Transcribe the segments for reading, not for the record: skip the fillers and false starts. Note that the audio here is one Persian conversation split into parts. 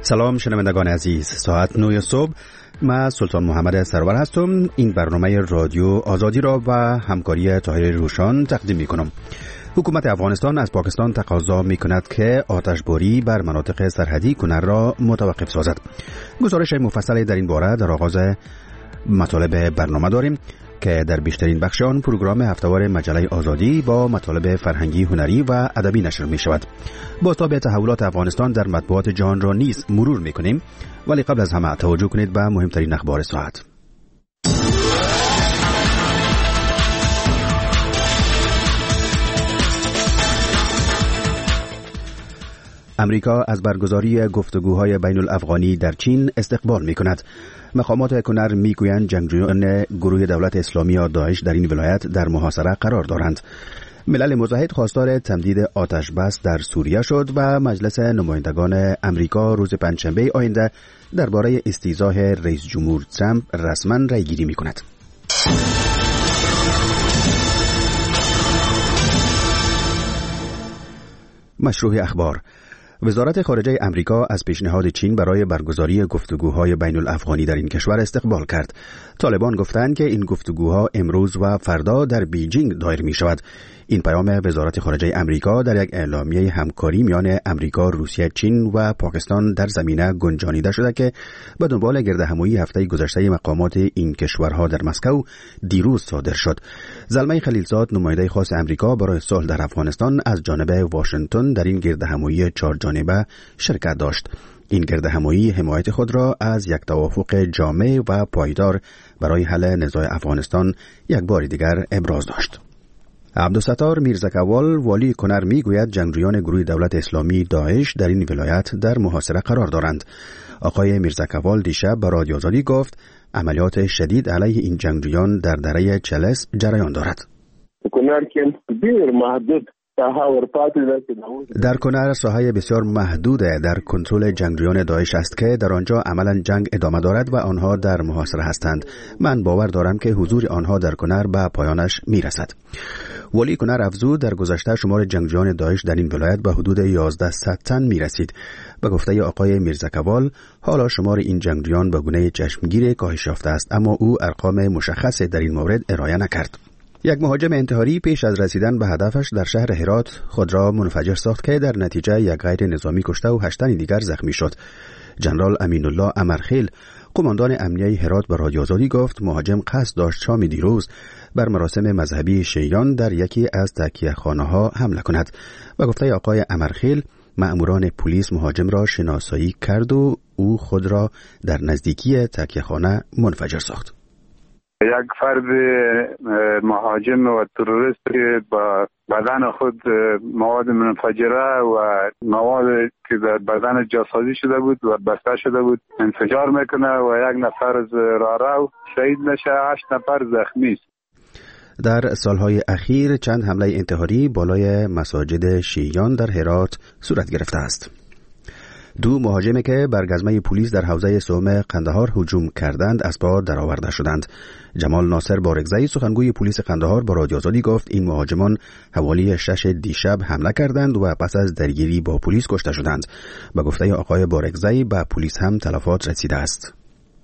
سلام شنوندگان عزیز، ساعت 9 صبح من سلطان محمد سرور هستم. این برنامه رادیو آزادی را و همکاری طاهر روشان تقدیم می کنم. حکومت افغانستان از پاکستان تقاضا می کند که آتشباری بر مناطق سرحدی کنر را متوقف سازد. گزارش مفصلی در این باره در آغاز مطالب برنامه داریم که در بیشترین بخش آن پروگرام هفته‌وار مجله آزادی با مطالب فرهنگی، هنری و ادبی نشر می شود. بازتاب تحولات افغانستان در مطبوعات جهان را نیز مرور می کنیم، ولی قبل از همه توجه کنید به مهمترین اخبار ساعت. امریکا از برگزاری گفتگوهای بین الافغانی در چین استقبال می کند. مقامات کنر می گویند جنگجویان گروه دولت اسلامی یا داعش در این ولایت در محاصره قرار دارند. ملل متحد خواستار تمدید آتش بس در سوریه شد و مجلس نمایندگان امریکا روز پنجشنبه آینده درباره استیضاح رئیس جمهور ترامپ رسما رأی گیری می کند. مشروع اخبار. وزارت خارجه امریکا از پیشنهاد چین برای برگزاری گفتگوهای بین الافغانی در این کشور استقبال کرد. طالبان گفتند که این گفتگوها امروز و فردا در بیجینگ دایر می شود. این پیام وزارت خارجه امریکا در یک اعلامیه همکاری میان امریکا، روسیه، چین و پاکستان در زمینه گنجانیده شده که به دنبال گردهمایی هفته گذشته مقامات این کشورها در مسکو دیروز صادر شد. زلمه خلیلزاد، نماینده خاص امریکا برای صلح در افغانستان، از جانب واشنگتن در این گردهمایی چهار جانبه شرکت داشت. این گردهمایی حمایت خود را از یک توافق جامع و پایدار برای حل نزاع افغانستان یک بار دیگر ابراز داشت. عبدالستار میرزکوال، والی کنر، میگوید جنگجویان گروه دولت اسلامی داعش در این ولایت در محاصره قرار دارند. آقای میرزکوال دیشب به رادیو آزادی گفت عملیات شدید علیه این جنگجویان در دره چلس جریان دارد. در کنر ساحه بسیار محدود در کنترل جنگجویان داعش است که در آنجا عملا جنگ ادامه دارد و آنها در محاصره هستند. من باور دارم که حضور آنها در کنر به پایانش میرسد. ولی کنر افزود در گذشته شمار جنگجویان داعش در این ولایت به حدود 1100 تن میرسید. به گفته آقای میرزکوال، حالا شمار این جنگجویان به گونه چشمگیر کاهش یافته است، اما او ارقام مشخصی در این مورد ارائه نکرد. یک مهاجم انتحاری پیش از رسیدن به هدفش در شهر هرات خود را منفجر ساخت که در نتیجه یک غیر نظامی کشته و 8 تن دیگر زخمی شد. جنرال امین الله امرخیل، قماندان امنیه هرات، به رادیو آزادی گفت مهاجم قصد داشت شام دیروز بر مراسم مذهبی شیعیان در یکی از تکیه‌خانه‌ها حمله کند. و گفته آقای امرخیل، مأموران پلیس مهاجم را شناسایی کرد و او خود را در نزدیکی تکیه‌خانه منفجر ساخت. یک فرد مهاجم و تروریست که با بدن خود مواد منفجره و مواد که در بدن جاسازی شده بود و بسته شده بود انفجار میکنه و یک نفر از راهرو شهید میشه، 8 نفر زخمی است. در سالهای اخیر چند حمله انتحاری بالای مساجد شیعیان در هرات صورت گرفته است. 2 مهاجمی که بر گزمه پلیس در حوزه سوم قندهار هجوم کردند از پا درآورده شدند. جمال ناصر بارگزئی، سخنگوی پلیس قندهار، با رادیو آزادی گفت این مهاجمان حوالی 6 دیشب حمله کردند و پس از درگیری با پلیس کشته شدند. به گفته آقای بارگزئی به پلیس هم تلفات رسیده است.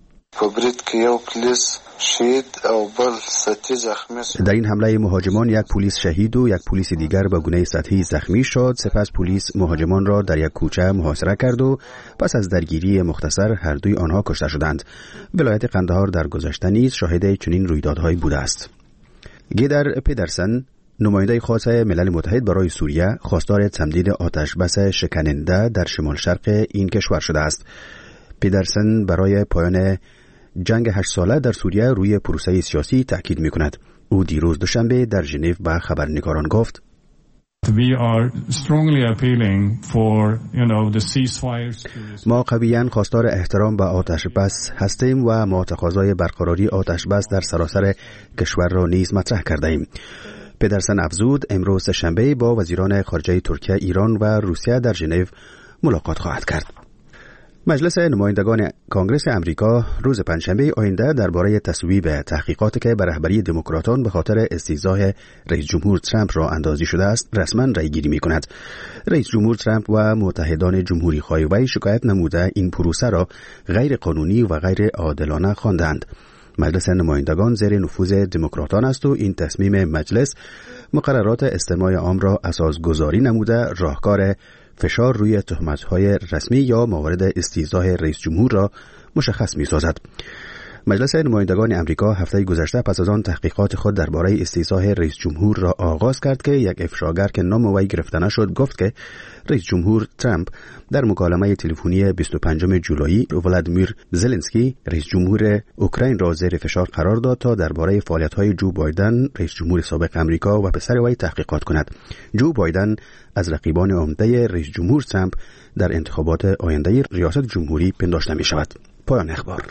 در این حمله مهاجمان یک پلیس شهید و یک پلیس دیگر به گونه سطحی زخمی شد. سپس پلیس مهاجمان را در یک کوچه محاصره کرد و پس از درگیری مختصر هر دوی آنها کشته شدند. ولایت قندهار در گذشته نیز شاهد چنین رویدادهایی بوده است. گیدر پدرسن، نماینده خاص ملل متحد برای سوریه، خواستار تمدید آتش بس شکننده در شمال شرق این کشور شده است. پدرسن برای پایان جنگ 8 ساله در سوریه روی پروسه سیاسی تاکید می‌کند. او دیروز دوشنبه در ژنو به خبرنگاران گفت ما قویاً خواستار احترام به آتش بس هستیم و ما تقاضای برقراری آتش بس در سراسر کشور را نیز مطرح کرده ایم. پدرسن افزود امروز شنبه با وزیران خارجه ترکیه، ایران و روسیه در ژنو ملاقات خواهد کرد. مجلس نمایندگان کانگرس امریکا روز پنجشنبه آینده درباره تصویب تحقیقاتی که به رهبری دموکراتان به خاطر استیضاح رئیس جمهور ترامپ را اندازی شده است رسما رأی‌گیری می‌کند. رئیس جمهور ترامپ و متحدان جمهوری‌خواه وی شکایت نموده این پروسه را غیر قانونی و غیر عادلانه خواندند. مجلس نمایندگان زیر نفوذ دموکراتان است و این تصمیم مجلس مقررات استماع عام را اساسگذاری نموده راهکار فشار روی تهمت‌های رسمی یا موارد استیضاح رئیس جمهور را مشخص می‌سازد. مجلس نمایندگان امریکا هفته گذشته پس از آن تحقیقات خود درباره استیضاح رئیس جمهور را آغاز کرد که یک افشاگر که نام وی گرفته نشد گفت که رئیس جمهور ترامپ در مکالمه تلفنی 25 جولای ولادیمیر زلنسکی رئیس جمهور اوکراین را زیر فشار قرار داد تا درباره فعالیت‌های جو بایدن رئیس جمهور سابق امریکا و پسر وی تحقیقات کند. جو بایدن از رقیبان عمده رئیس جمهور ترامپ در انتخابات آینده ریاست جمهوری پنداشته می‌شود. پایان اخبار.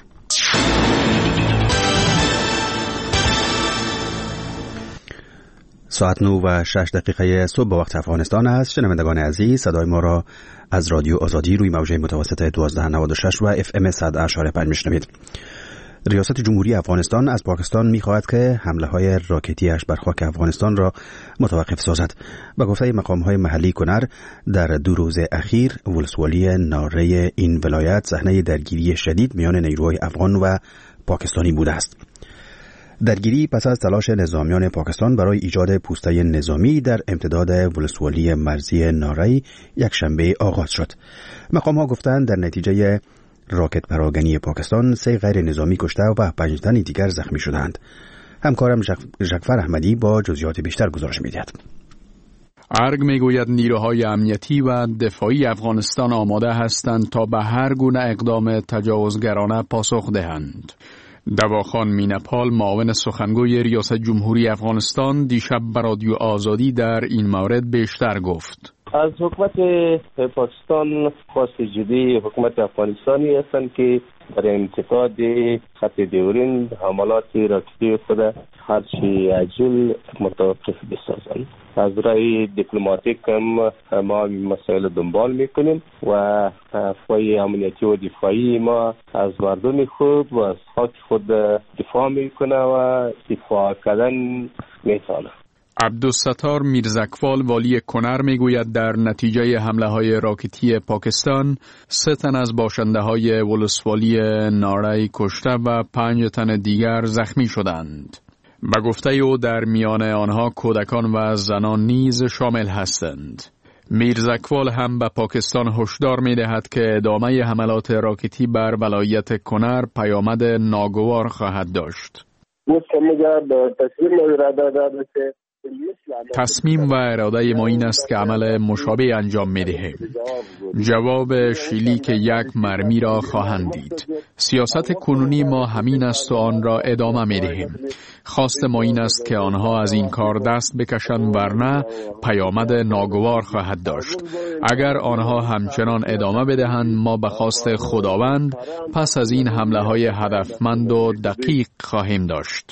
ساعت 9:06 صبح به وقت افغانستان است. شنوندگان عزیز، صدای ما را از رادیو آزادی روی موجه متوسط 1296 و FM 100.5 میشنوید. ریاست جمهوری افغانستان از پاکستان می‌خواهد که حمله‌های راکتی‌اش بر خاک افغانستان را متوقف سازد. به گفته مقام‌های محلی کنر، در 2 روز اخیر ولسوالی ناره این ولایت صحنه درگیری شدید میان نیروهای افغان و پاکستانی بوده است. درگیری پس از تلاش نظامیان پاکستان برای ایجاد پوسته نظامی در امتداد ولسوالی مرزی ناره یک شنبه آغاز شد. مقام‌ها گفتند در نتیجه راکت پراگنی پاکستان 3 غیر نظامی کشته و 5 تن دیگر زخمی شدند. همکارم جعفر احمدی با جزئیات بیشتر گزارش می‌دهد. ارگ میگوید نیروهای امنیتی و دفاعی افغانستان آماده هستند تا به هر گونه اقدام تجاوزگرانه پاسخ دهند. دواخان مینپال معاون سخنگوی ریاست جمهوری افغانستان دیشب به رادیو آزادی در این مورد بیشتر گفت. از حکومت پاکستان خواست جدی حکومت افغانستانی هستند که برای انتقاد خط دیورین حملات راکتی خود هرچی عاجل متوقف بسازند. از رای دیپلماتیک هم ما مسائل دنبال میکنیم و فای امنیتی و دفاعی ما از مردم خود و از خاک خود دفاع میکنه و دفاع کردن میتونه. عبدالستار میرزکوال والی کنر میگوید در نتیجه حمله‌های راکتی پاکستان 3 تن از باشنده‌های ولسوالی ناره کشته و 5 تن دیگر زخمی شدند. به گفته او در میان آنها کودکان و زنان نیز شامل هستند. میرزکوال هم به پاکستان هشدار می‌دهد که ادامه حملات راکتی بر ولایت کنر پیامد ناگوار خواهد داشت. تصمیم و اراده ما این است که عمل مشابه انجام می‌دهیم. جواب شلیک یک مرمی را خواهند دید. سیاست کنونی ما همین است و آن را ادامه می‌دهیم. خواست ما این است که آنها از این کار دست بکشند ورنه پیامد ناگوار خواهد داشت. اگر آنها همچنان ادامه بدهند ما به خواست خداوند پس از این حمله‌های هدفمند و دقیق خواهیم داشت.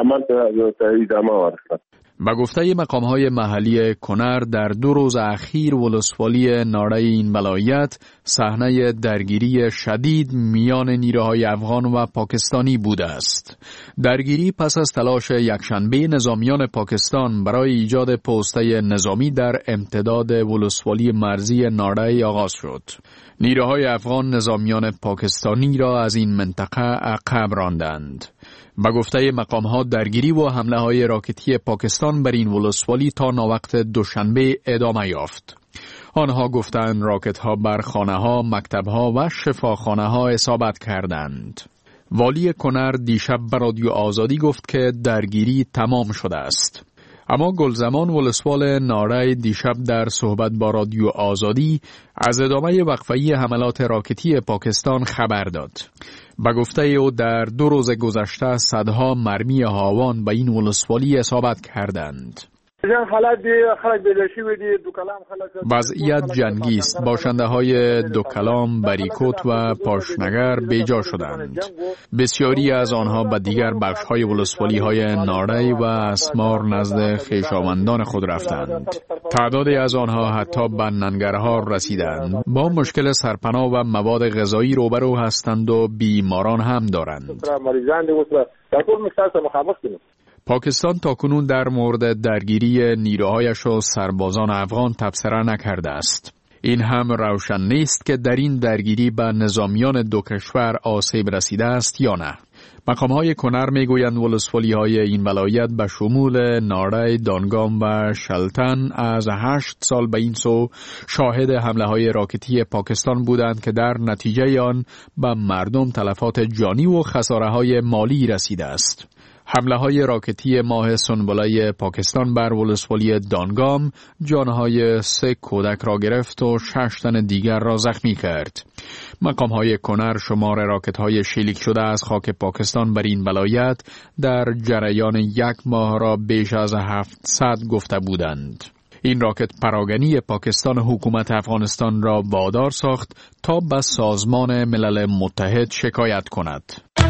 به گفته مقام‌های محلی کنر در 2 روز اخیر ولسوالی ناره این ولایت صحنه درگیری شدید میان نیروهای افغان و پاکستانی بوده است. درگیری پس از تلاش یکشنبه نظامیان پاکستان برای ایجاد پوسته نظامی در امتداد ولسوالی مرزی ناره آغاز شد. نیروهای افغان نظامیان پاکستانی را از این منطقه عقب راندند. به گفته مقام‌ها درگیری و حمله‌های راکتی پاکستان بر این ولسوالی تا ناوقت دوشنبه ادامه یافت. آنها گفتند راکت‌ها بر خانه‌ها، مکتب‌ها و شفاخانه‌ها اصابت کردند. والی کنر دیشب به رادیو آزادی گفت که درگیری تمام شده است. اما گلزمان ولسوال ناره دیشب در صحبت با رادیو آزادی از ادامه وقفه‌ای حملات راکتی پاکستان خبر داد. به گفته او در 2 روز گذشته صدها مرمی هاوان به این ولسوالی اصابت کردند. وضعیت جنگی است. باشنده های دوکلام، بریکوت و پاشنگر بیجا شدند. بسیاری از آنها به دیگر بخش های ولسوالی های ناردی و اسمار نزد خویشاوندان خود رفتند. تعدادی از آنها حتی به ننگرهار رسیدند. با مشکل سرپناه و مواد غذایی روبرو هستند و بیماران هم دارند. پاکستان تاکنون در مورد درگیری نیروهایش و سربازان افغان تبصره نکرده است. این هم روشن نیست که در این درگیری به نظامیان دو کشور آسیب رسیده است یا نه. مقام‌های کنر میگویند ولسوالی‌های این ولایت به شمول ناردی، دانگام و شلتن از 8 سال به این سو شاهد حمله‌های راکتی پاکستان بودند که در نتیجه آن به مردم تلفات جانی و خساره‌های مالی رسیده است. حمله‌های راکتی ماه سنبله پاکستان بر ولسوالی دانگام جانهای 3 کودک را گرفت و 6 تن دیگر را زخمی کرد. مقام‌های کنر شمار راکت‌های شلیک شده از خاک پاکستان بر این ولایت در جریان 1 ماه را بیش از 700 گفته بودند. این راکت پراگنی پاکستان حکومت افغانستان را وادار ساخت تا به سازمان ملل متحد شکایت کند.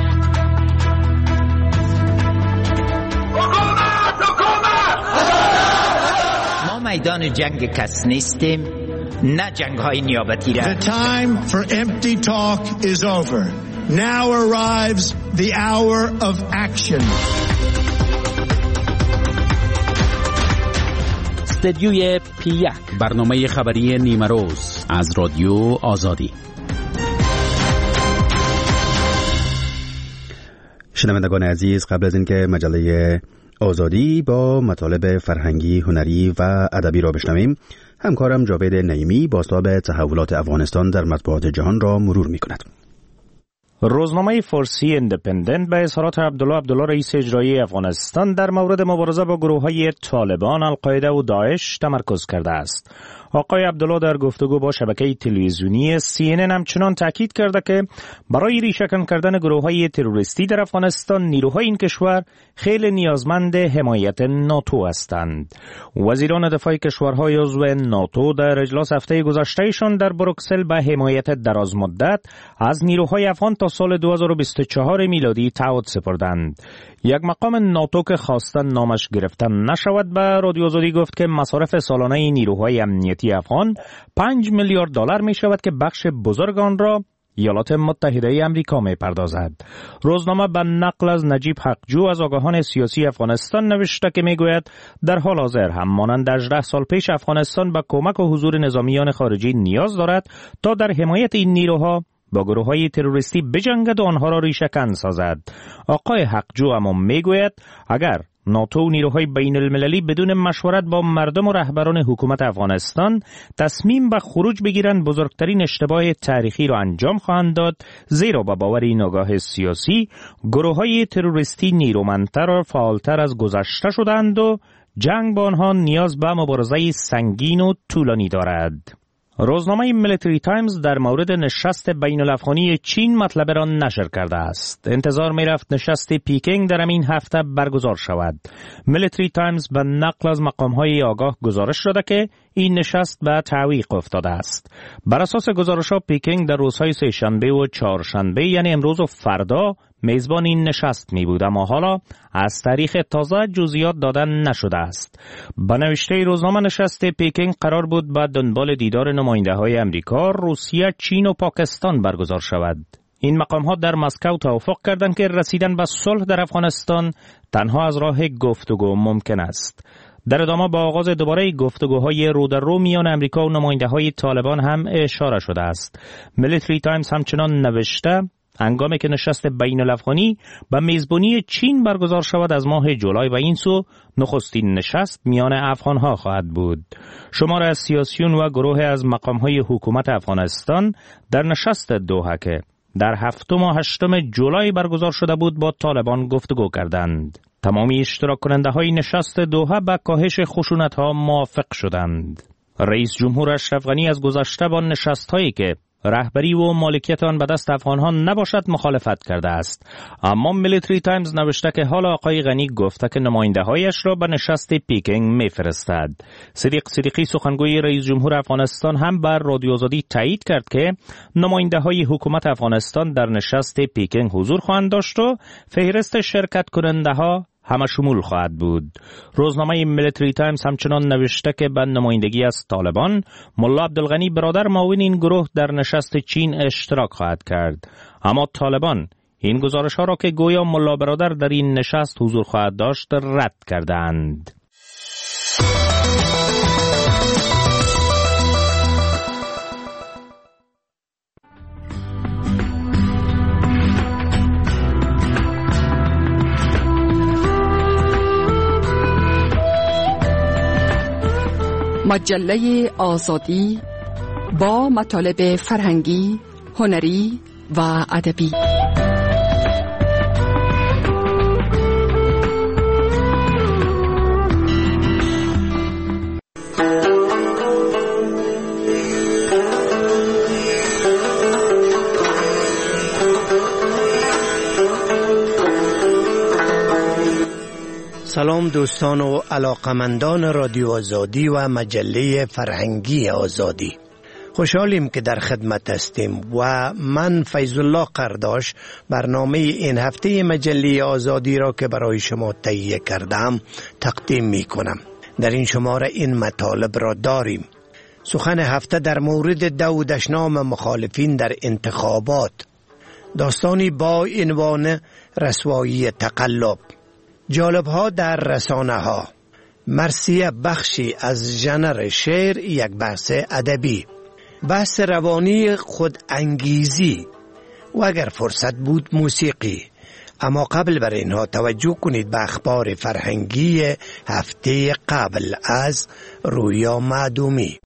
میدان جنگ کس نیستیم، نه جنگ های نیابتی را. The time for empty talk is over. Now arrives the hour of action. استدیوی P1 برنامه خبری نیمه روز از رادیو آزادی. شنوندگان عزیز، قبل از اینکه مجله آزادی با مطالب فرهنگی، هنری و ادبی را بشنویم، همکارم جاوید نعیمی بازتاب تحولات افغانستان در مطبوعات جهان را مرور می‌کند. روزنامه فارسی ایندیپندنت به اظهارات عبدالله رئیس اجرایی افغانستان در مورد مبارزه با گروه‌های طالبان، القاعده و داعش تمرکز کرده است. آقای عبدالله در گفتگو با شبکه تلویزیونی CNN همچنان تاکید کرده که برای ریشه‌کن کردن گروه‌های تروریستی در افغانستان نیروهای این کشور خیلی نیازمند حمایت ناتو هستند. وزیران دفاع کشورهای عضو ناتو در اجلاس هفته گذشتهشان در بروکسل به حمایت درازمدت از نیروهای افغان تا سال 2024 میلادی تعهد سپردند. یک مقام ناتو که خواستن نامش گرفته نشود به رادیو آزادی گفت که مصارف سالانه نیروهای امنیتی افغان 5 میلیارد دلار می شود که بخش بزرگ آن را ایالات متحده امریکا می پردازد. روزنامه به نقل از نجیب حقجو از آگاهان سیاسی افغانستان نوشته که می گوید در حال حاضر هم مانند 18 سال پیش افغانستان به کمک و حضور نظامیان خارجی نیاز دارد تا در حمایت این نیروها با گروه‌های تروریستی بجنگد و آنها را ریشه‌کن سازد. آقای حقجو اما میگوید اگر ناتو و نیروهای بین المللی بدون مشورت با مردم و رهبران حکومت افغانستان تصمیم به خروج بگیرند، بزرگترین اشتباه تاریخی را انجام خواهند داد، زیرا با باور این آگاه سیاسی گروه‌های تروریستی نیرومندتر و فعالتر از گذشته شدند و جنگ با آنها نیاز به مبارزه سنگین و طولانی دارد. روزنامه میلیتری تایمز در مورد نشست بین الافغانی چین مطلب را نشر کرده است. انتظار می رفت نشست پیکینگ در این هفته برگزار شود. میلیتری تایمز به نقل از مقام‌های آگاه گزارش داده که این نشست به تعویق افتاده است. بر اساس گزارش‌ها پیکینگ در روزهای سه‌شنبه و چهارشنبه یعنی امروز و فردا میزبان این نشست می بود، اما حالا از تاریخ تازه جزئیات دادن نشده است. با نوشته روزنامه نشست پیکینگ قرار بود به دنبال دیدار نماینده‌های امریکا، روسیه، چین و پاکستان برگزار شود. این مقام‌ها در مسکو توافق کردند که رسیدن به صلح در افغانستان تنها از راه گفتگو ممکن است. در ادامه با آغاز دوباره گفتگوهای رو در رو میان امریکا و نماینده‌های طالبان هم اشاره شده است. میلیتری تایمز همچنان نوشته هنگامی که نشست بین الافغانی به میزبانی چین برگزار شود از ماه جولای و این سو نخستین نشست میان افغانها خواهد بود. شمار از سیاسیون و گروه از مقامهای حکومت افغانستان در نشست دوحه که در 7 و 8 جولای برگزار شده بود با طالبان گفتگو کردند. تمامی اشتراک کننده های نشست دوحه به کاهش خشونت ها موافق شدند. رئیس جمهور اشرف غنی از گذشته با نشست هایی که رهبری و مالکیت آن به دست افغان‌ها نباشد مخالفت کرده است. اما میلیتری تایمز نوشته که حال آقای غنی گفته که نماینده‌هایش را به نشست پیکنگ می‌فرستد. صدیق صدیقی سخنگوی رئیس جمهور افغانستان هم بر رادیو آزادی تایید کرد که نماینده‌های حکومت افغانستان در نشست پیکنگ حضور خواهند داشت و فهرست شرکت کننده‌ها همه شمول خواهد بود. روزنامه میلیتری تایمز همچنان نوشته که به نمایندگی از طالبان ملا عبدالغنی برادر معاون این گروه در نشست چین اشتراک خواهد کرد. اما طالبان این گزارش ها را که گویا ملا برادر در این نشست حضور خواهد داشت رد کردند. مجله آزادی با مطالب فرهنگی، هنری و ادبی. سلام دوستان و علاقمندان رادیو آزادی و مجله فرهنگی آزادی. خوشحالیم که در خدمت هستیم و من فیض الله قرداش برنامه این هفته مجله آزادی را که برای شما تهیه کردم تقدیم می کنم. در این شماره این مطالب را داریم: سخن هفته در مورد دودشنام مخالفین در انتخابات، داستانی با عنوان رسوایی تقلب، جالب‌ها در رسانه‌ها، مرثیه بخشی از ژانر شعر، یک بحث ادبی، بحث روانی خود انگیزی و اگر فرصت بود موسیقی. اما قبل بر اینها توجه کنید به اخبار فرهنگی هفته قبل از رویا معدومی.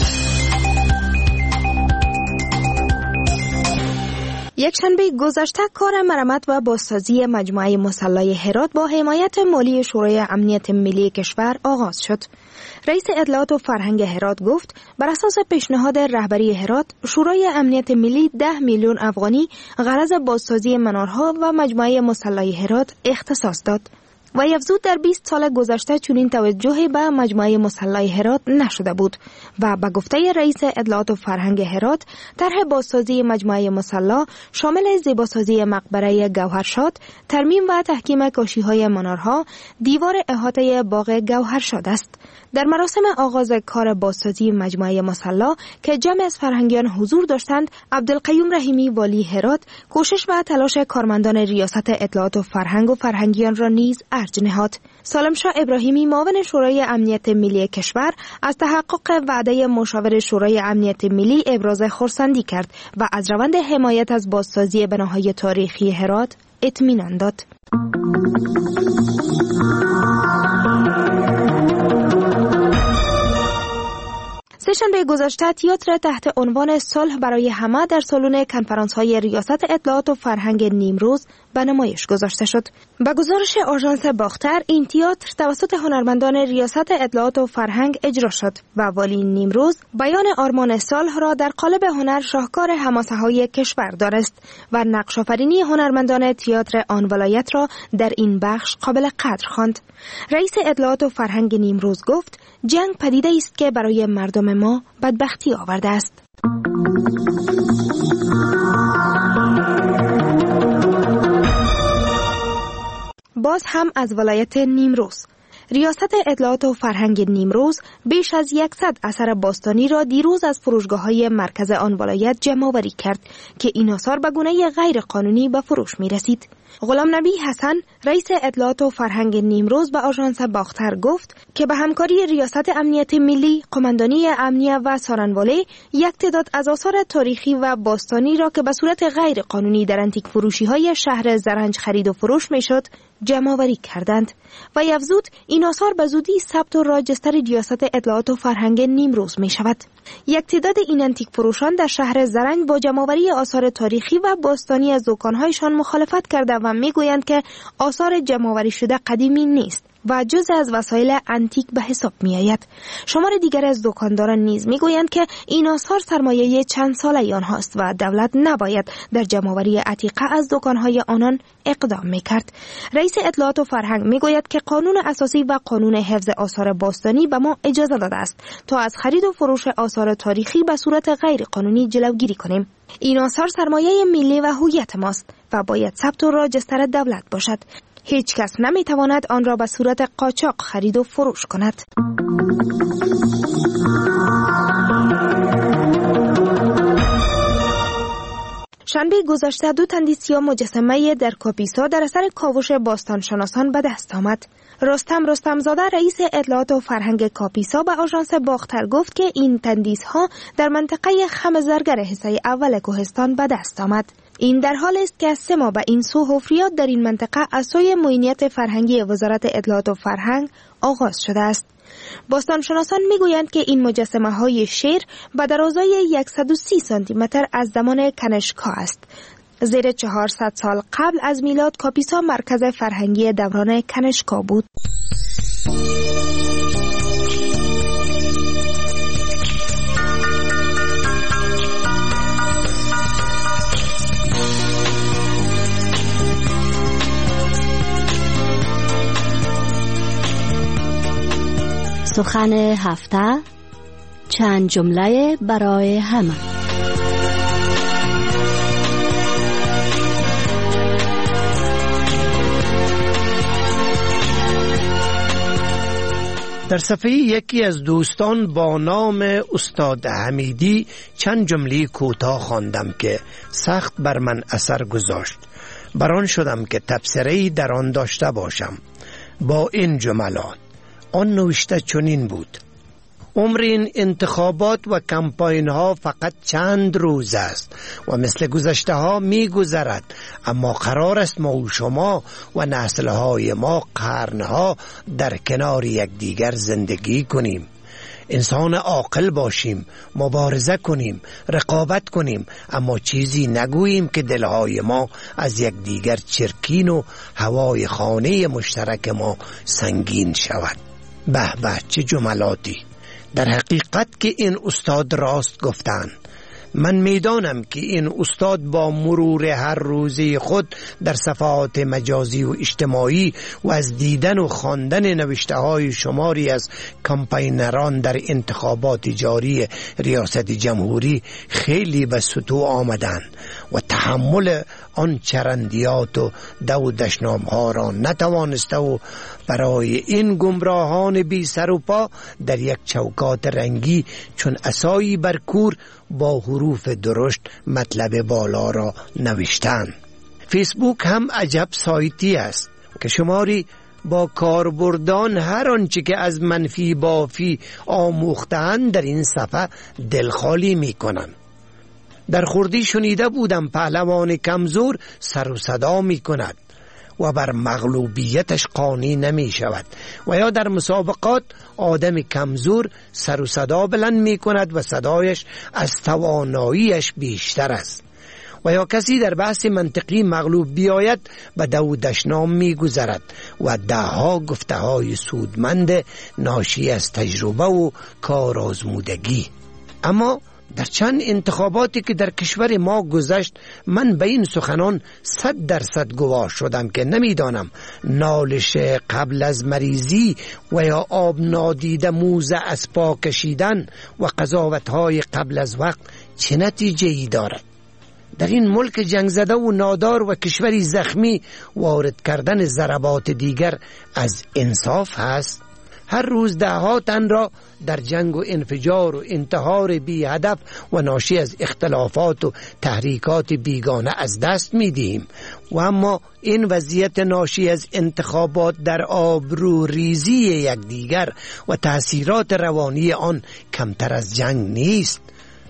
یکشنبه گذشته کار مرمت و بازسازی مجموعه مسلح هرات با حمایت مالی شورای امنیت ملی کشور آغاز شد. رئیس اطلاعات و فرهنگ هرات گفت بر اساس پیشنهاد رهبری هرات، شورای امنیت ملی 10 میلیون افغانی غرض بازسازی منارها و مجموعه مسلح هرات اختصاص داد. و افزود در 20 سال گذشته چنین توجهی به مجموعه مسلح هرات نشده بود و به گفته رئیس اطلاعات و فرهنگ هرات، طرح بازسازی مجموعه مسلح شامل زیباسازی مقبره گوهرشاد، ترمیم و تحکیم کاشی‌های منارها، دیوار احاطه باغ گوهرشاد است. در مراسم آغاز کار بازسازی مجموعه مسلح که جمع از فرهنگیان حضور داشتند، عبدالقیوم رحیمی والی هرات کوشش و تلاش کارمندان ریاست اطلاعات و فرهنگیان را نیز ارج نهاد. سالمشاه ابراهیمی معاون شورای امنیت ملی کشور از تحقق وعده مشاور شورای امنیت ملی ابراز خرسندی کرد و از روند حمایت از بازسازی بناهای تاریخی هرات اطمینان داد. سه‌شنبه گذشته تئاتر تحت عنوان صلح برای همه در سالن کنفرانس‌های ریاست اطلاعات و فرهنگ نیمروز به نمایش گذاشته شد. به گزارش آژانس باختر، این تئاتر توسط هنرمندان ریاست اطلاعات و فرهنگ اجرا شد و والی نیمروز بیان آرمان صلح را در قالب هنر شاهکار حماسه‌های کشور دانست و نقش آفرینی هنرمندان تئاتر آن ولایت را در این بخش قابل قدر خواند. رئیس اطلاعات و فرهنگ نیمروز گفت: جنگ پدیده است که برای مردم ما بدبختی آورده است. باز هم از ولایت نیمروز. ریاست اطلاعات و فرهنگ نیمروز بیش از 100 اثر باستانی را دیروز از فروشگاه‌های مرکز آن ولایت جمع‌آوری کرد که این آثار به گونه غیر قانونی به فروش می‌رسید. غلام نبی حسن، رئیس اطلاعات و فرهنگ نیمروز، به آژانس باختر گفت که به همکاری ریاست امنیت ملی، قماندانی امنیه و سارنواله یک تعداد از آثار تاریخی و باستانی را که به صورت غیر قانونی در انتیک فروشی‌های شهر زرنج خرید و فروش می‌شد جمع‌آوری کردند و افزود این آثار به زودی ثبت و راجستر ریاست اطلاعات و فرهنگ نیمروز می‌شود. یک تعداد این انتیک فروشان در شهر زرنج با جمع‌آوری آثار تاریخی و باستانی از دکان‌هایشان مخالفت کرده و میگویند که آثار جمع‌آوری شده قدیمی نیست و جزء از وسایل انتیک به حساب می آید. شمار دیگر از دکانداران نیز می گویند که این آثار سرمایه چند ساله آنهاست و دولت نباید در جمع‌آوری عتیقه از دکانهای آنان اقدام می کرد. رئیس اطلاعات و فرهنگ می گوید که قانون اساسی و قانون حفظ آثار باستانی به ما اجازه داده است تا از خرید و فروش آثار تاریخی به صورت غیر قانونی جلوگیری کنیم. این آثار سرمایه ملی و هویت ماست و باید ثبت و راجستر دولت باشد. هیچ کس نمیتواند آن را به صورت قاچاق خرید و فروش کند. شنبه گذشته 2 تندیسیا مجسمه در کاپیسا در اثر کاوش باستانشناسان به دست آمد. رستمزاده رئیس اطلاعات و فرهنگ کاپیسا به آژانس باختر گفت که این تندیس‌ها در منطقه خم زرگر حصه اول کوهستان به دست آمد. این در حال است که از 3 ماه به این سو حفریات در این منطقه از سوی معینیت فرهنگی وزارت اطلاعات و فرهنگ آغاز شده است. باستانشناسان میگویند که این مجسمه های شیر به درازای 130 سانتی متر از زمان کنشکا است. زیر 400 سال قبل از میلاد کاپیسا مرکز فرهنگی دوران کنشکا بود. سخن هفته، چند جمله برای همه. در صفحه یکی از دوستان با نام استاد حمیدی چند جمله کوتاه خواندم که سخت بر من اثر گذاشت. بران شدم که تبصره‌ای در آن داشته باشم. با این جملات آن نوشته چنین بود: عمر این انتخابات و کمپاین ها فقط چند روز است و مثل گذشته ها می گذرد، اما قرار است ما و شما و نسل های ما قرنها در کنار یکدیگر زندگی کنیم. انسان عاقل باشیم، مبارزه کنیم، رقابت کنیم، اما چیزی نگوییم که دلهای ما از یکدیگر چرکین و هوای خانه مشترک ما سنگین شود. به به چه جملاتی! در حقیقت که این استاد راست گفتن. من میدانم که این استاد با مرور هر روزه خود در صفحات مجازی و اجتماعی و از دیدن و خواندن نوشته های شماری از کمپاینران در انتخابات جاری ریاست جمهوری خیلی به سطوح آمدن و تحمل آن چرندیات و دشنام ها را نتوانسته و برای این گمراهان بی سر و پا در یک چوکات رنگی چون عصایی بر کور با حروف درشت مطلب بالا را نوشتن. فیسبوک هم عجب سایتی است که شماری با کاربردان هر آنچه که از منفی بافی آموختند در این صفحه دلخالی می کنند. در خردی شنیده بودم پهلوان کمزور سر و صدا می کند و بر مغلوبیتش قانی نمی شود، و یا در مسابقات آدم کمزور سر و صدا بلند می کند و صدایش از تواناییش بیشتر است، و یا کسی در بحث منطقی مغلوب بیاید به دشنام می گذرد و دهها گفته های سودمند ناشی از تجربه و کار آزمودگی. اما در چند انتخاباتی که در کشور ما گذشت من به این سخنان 100% گواه شدم که نمیدانم نالش قبل از مریضی و یا آب نادیده موزه از پا کشیدن و قضاوت‌های قبل از وقت چه نتیجه‌ای دارد. در این ملک جنگ زده و نادار و کشوری زخمی وارد کردن ضربات دیگر از انصاف هست؟ هر روز ده‌ها تن را در جنگ و انفجار و انتحار بی هدف و ناشی از اختلافات و تحریکات بیگانه از دست می‌دهیم و اما این وضعیت ناشی از انتخابات در آبرو ریزی یکدیگر و تأثیرات روانی آن کمتر از جنگ نیست.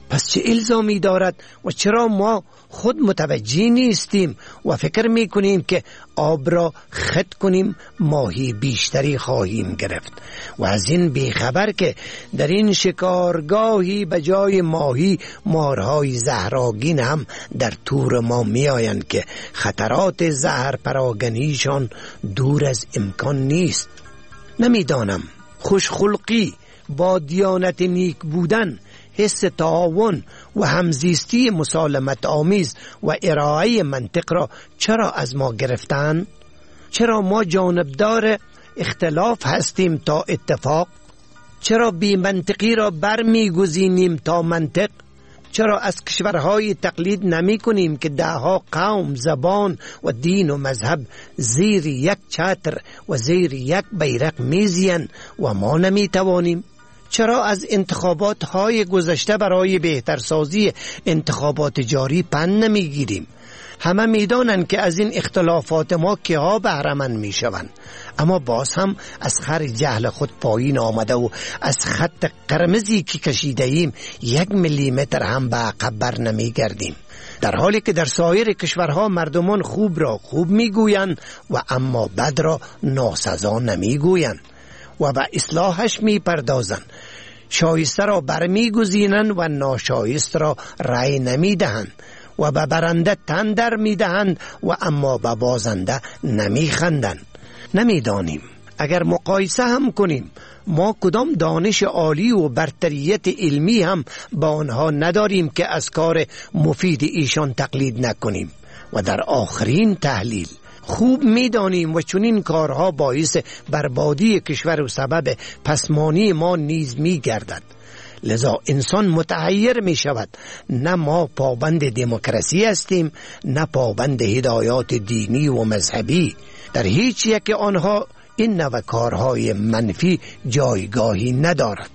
پس چه الزامی دارد و چرا ما خود متوجه نیستیم و فکر می کنیم که آب را خط کنیم ماهی بیشتری خواهیم گرفت و از این بیخبر که در این شکارگاهی به جای ماهی مارهای زهرآگین هم در تور ما می آیند که خطرات زهر پراگنیشان دور از امکان نیست. نمیدانم خوشخلقی با دیانت نیک بودن، حس تعاون و همزیستی مسالمت آمیز و ارائه منطق را چرا از ما گرفتن؟ چرا ما جانبدار اختلاف هستیم تا اتفاق؟ چرا بی منطقی را برمیگزینیم تا منطق؟ چرا از کشورهای تقلید نمی کنیم که دهها قوم، زبان و دین و مذهب زیر یک چتر و زیر یک بیرق میزین و ما نمی توانیم؟ چرا از انتخابات های گذشته برای بهترسازی انتخابات جاری پند نمی گیریم؟ همه میدانند که از این اختلافات ما که ها بهره‌مند می شوند، اما باز هم از خر جهل خود پایین آمده و از خط قرمزی که کشیده ایم 1 میلیمتر هم به عقب بر نمی گردیم، در حالی که در سایر کشورها مردمان خوب را خوب می گویند و اما بد را ناسزا نمی گویند و به اصلاحش می پردازند. شایسته را برمی گزینند و ناشایست را رأی نمی دهند و به برنده تن در می دهند و اما به بازنده نمی خندند. نمی دانیم. اگر مقایسه هم کنیم ما کدام دانش عالی و برتریت علمی هم با آنها نداریم که از کار مفید ایشان تقلید نکنیم. و در آخرین تحلیل خوب میدانیم و چنین کارها باعث بربادی کشور و سبب پسمانی ما نیز می گردد. لذا انسان متحیر می شود. نه ما پابند دموکراسی هستیم، نه پابند هدایات دینی و مذهبی. در هیچ یک آنها این نوع کارهای منفی جایگاهی ندارد.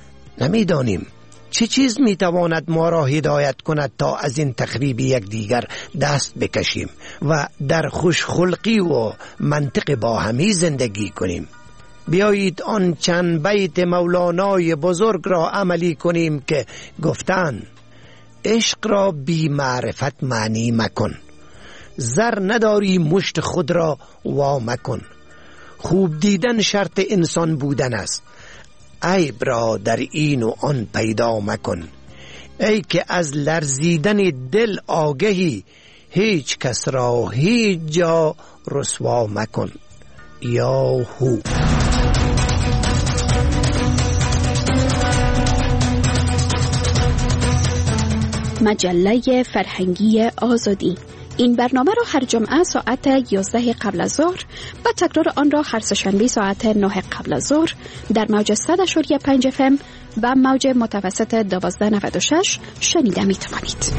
نمیدانیم چه چیز میتواند ما را هدایت کند تا از این تخریب یکدیگر دست بکشیم و در خوشخلقی و منطق با همی زندگی کنیم. بیایید آن چند بیت مولانای بزرگ را عملی کنیم که گفتند: عشق را بی معرفت معنی مکن، زر نداری مشت خود را وا مکن، خوب دیدن شرط انسان بودن است، عیب را در این و آن پیدا مکن. ای که از لرزیدن دل آگهی، هیچ کس را هیچ جا رسوا مکن. یا هو. مجله فرهنگی آزادی. این برنامه را هر جمعه ساعت 11 قبل از ظهر و تکرار آن را هر سه‌شنبه ساعت 9 قبل از ظهر در موج 100.5 FM و موج متوسط 1296 شنیده می توانید.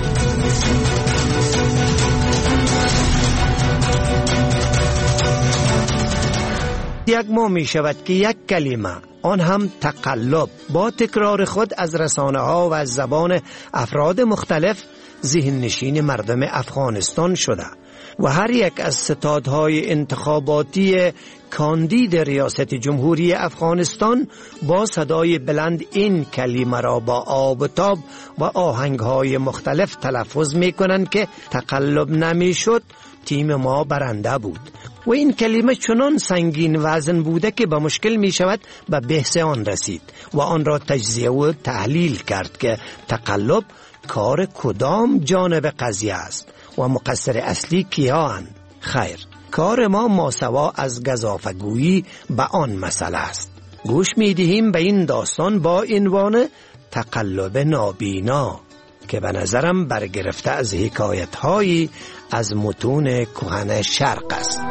یک ماه می شود که یک کلمه، آن هم تقلب، با تکرار خود از رسانه ها و از زبان افراد مختلف ذهن نشین مردم افغانستان شده و هر یک از ستادهای انتخاباتی کاندید ریاست جمهوری افغانستان با صدای بلند این کلمه را با آب و تاب و آهنگهای مختلف تلفظ می کنند که تقلب نمی شد تیم ما برنده بود. و این کلمه چنان سنگین وزن بوده که به مشکل می شود به بحث آن رسید و آن را تجزیه و تحلیل کرد که تقلب کار کدام جانب قضیه است و مقصر اصلی کیاند. خیر، کار ما ماسوا از گزافه‌گویی به آن مسئله است. گوش می دهیم به این داستان با عنوان تقلب نابینا که به نظرم برگرفته از حکایت‌هایی از متون کهن شرق است.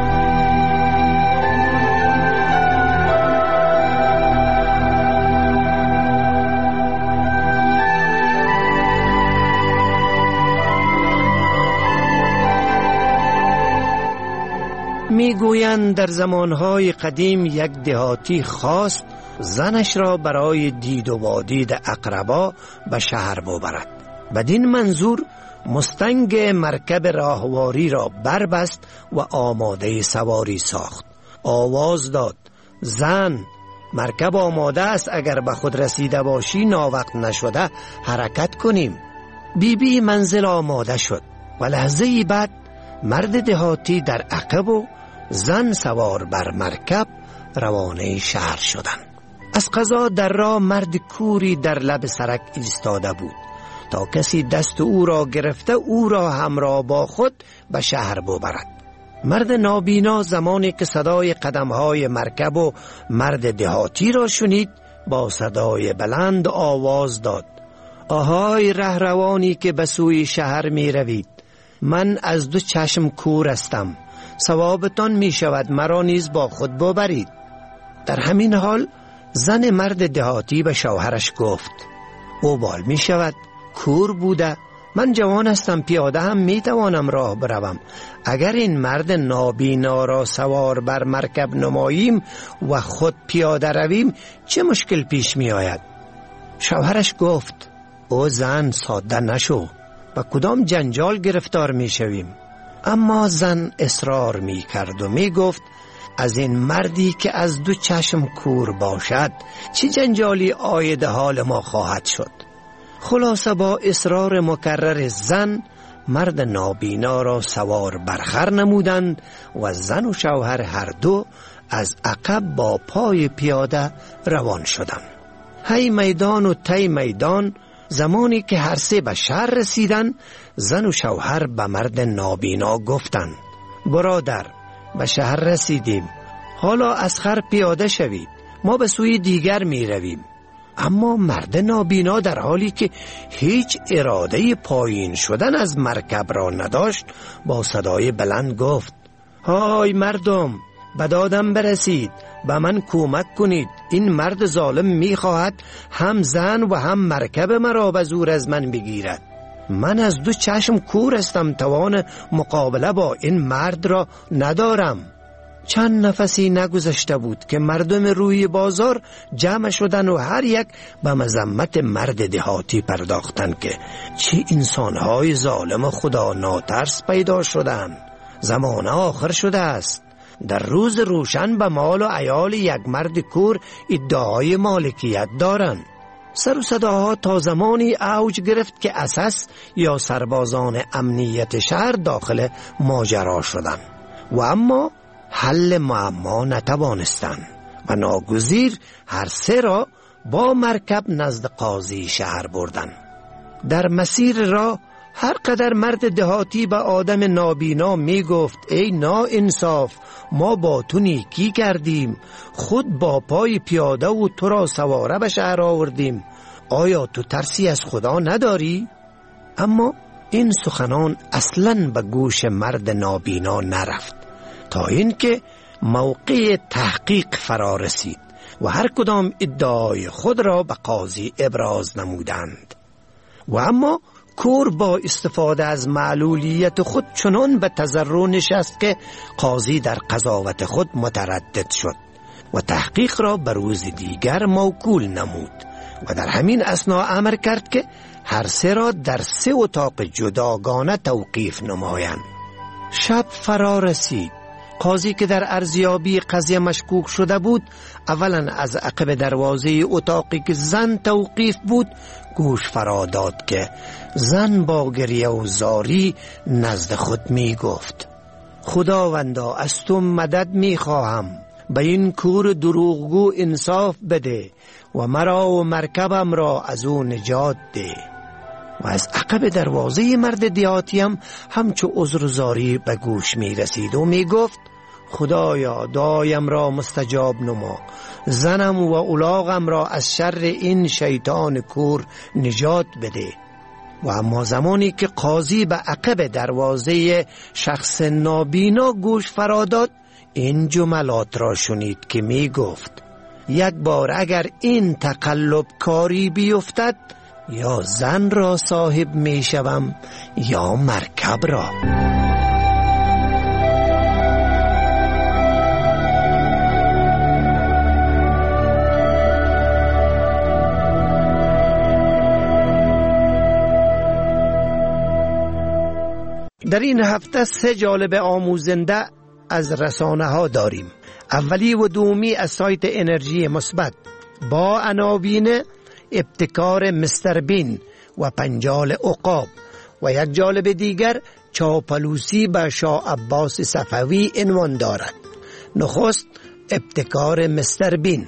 میگویند در زمانهای قدیم یک دهاتی خواست زنش را برای دید و وادید اقربا به شهر ببرد. بدین منظور مستنگ مرکب راهواری را بربست و آماده سواری ساخت. آواز داد: زن، مرکب آماده است، اگر به خود رسیده باشی ناوقت نشده حرکت کنیم. بیبی منزل آماده شد و لحظه‌ای بعد مرد دهاتی در عقب و زن سوار بر مرکب روانه شهر شدند. از قضا در راه مرد کوری در لب سرک ایستاده بود تا کسی دست او را گرفته او را همراه با خود به شهر ببرد. مرد نابینا زمانی که صدای قدم‌های مرکب و مرد دهاتی را شنید با صدای بلند آواز داد: آهای رهروانی که به سوی شهر می روید، من از دو چشم کور هستم، ثوابتان می شود مرا نیز با خود ببرید. در همین حال زن مرد دهاتی به شوهرش گفت: او بال می شود، کور بوده، من جوان هستم، پیاده هم می توانم راه بروم. اگر این مرد نابینا را سوار بر مرکب نماییم و خود پیاده رویم چه مشکل پیش می آید؟ شوهرش گفت: او زن، ساده نشو، با کدام جنجال گرفتار می شویم؟ اما زن اصرار می کرد و می گفت: از این مردی که از دو چشم کور باشد چه جنجالی آید حال ما خواهد شد؟ خلاصه با اصرار مکرر زن مرد نابینا را سوار بر خر نمودند و زن و شوهر هر دو از عقب با پای پیاده روان شدند. هی میدان و تی میدان، زمانی که هر سه به شهر رسیدند زن و شوهر به مرد نابینا گفتند: برادر، به شهر رسیدیم، حالا از خر پیاده شوید، ما به سوی دیگر می رویم. اما مرد نابینا در حالی که هیچ اراده پایین شدن از مرکب را نداشت با صدای بلند گفت: های مردم، به دادم برسید، به من کمک کنید، این مرد ظالم می خواهد هم زن و هم مرکب مرا به زور از من بگیرد. من از دو چشم کور هستم، توان مقابله با این مرد را ندارم. چند نفسی نگذشته بود که مردم روی بازار جمع شدن و هر یک به مذمت مرد دهاتی پرداختند که چه انسانهای ظالم خدا ناترس پیدا شدند. زمان آخر شده است. در روز روشن به مال و عیال یک مرد کور ادعای مالکیت دارند. سر و صداها تا زمانی اوج گرفت که اساس یا سربازان امنیت شهر داخل ماجرا شدند و اما حل معما نتوانستند و ناگزیر هر سه را با مرکب نزد قاضی شهر بردند. در مسیر راه هر قدر مرد دهاتی به آدم نابینا می گفت: ای ناانصاف، ما با تو نیکی کردیم، خود با پای پیاده و تو را سواره به شهر آوردیم، آیا تو ترسی از خدا نداری؟ اما این سخنان اصلاً به گوش مرد نابینا نرفت تا اینکه موقع تحقیق فرا رسید و هر کدام ادعای خود را به قاضی ابراز نمودند. و اما کور با استفاده از معلولیت خود چنان به تضرع نشست که قاضی در قضاوت خود متردد شد و تحقیق را به روز دیگر موکول نمود و در همین اثنا امر کرد که هر سه را در سه اتاق جداگانه توقیف نمایند. شب فرا رسید. قاضی که در ارزیابی قضیه مشکوک شده بود اولا از عقب دروازه اتاقی که زن توقیف بود گوش فرا داد که زن با گریه و زاری نزد خود می گفت: خداوندا، از تو مدد می خواهم، به این کور دروغگو انصاف بده و مرا و مرکبم را از او نجات ده. و از عقب دروازه مرد دیاتی هم همچو عذر و زاری به گوش می رسید و می گفت: خدایا، دعایم را مستجاب نما، زنم و الاغم را از شر این شیطان کور نجات بده. و اما زمانی که قاضی به عقب دروازه شخص نابینا گوش فرا داد این جملات را شنید که می گفت: یک بار اگر این تقلب کاری بیفتد یا زن را صاحب می شوم یا مرکب را. در این هفته 3 جالب آموزنده از رسانه ها داریم. اولی و دومی از سایت انرژی مثبت با عناوین ابتکار مستر بین و پنجال عقاب و یک جالب دیگر چاپلوسی به شاه عباس صفوی عنوان دارد. نخست ابتکار مستر بین.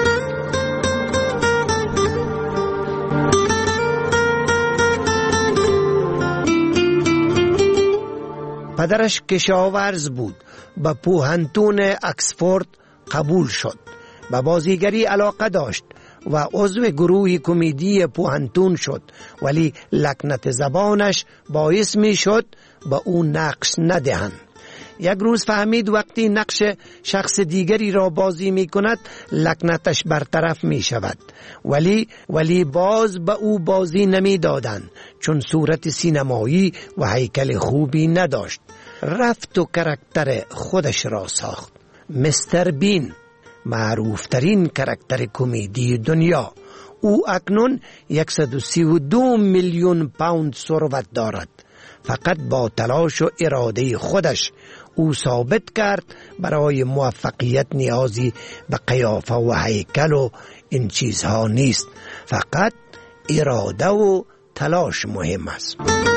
پدرش کشاورز بود. به پوهنتون اکسفورد قبول شد. به بازیگری علاقه داشت و عضو گروه کمدی پوهنتون شد، ولی لکنت زبانش باعث می شد به او نقش ندهند. یک روز فهمید وقتی نقش شخص دیگری را بازی می کند لکنتش برطرف می شود، ولی باز به او بازی نمی دادند چون صورت سینمایی و هیکل خوبی نداشت. رفت و کاراکتر خودش را ساخت. مستر بین معروفترین کاراکتر کمدی دنیا. او اکنون 132 میلیون پوند ثروت دارد. فقط با تلاش و اراده خودش او ثابت کرد برای موفقیت نیازی به قیافه و هیکل و این چیزها نیست، فقط اراده و تلاش مهم است.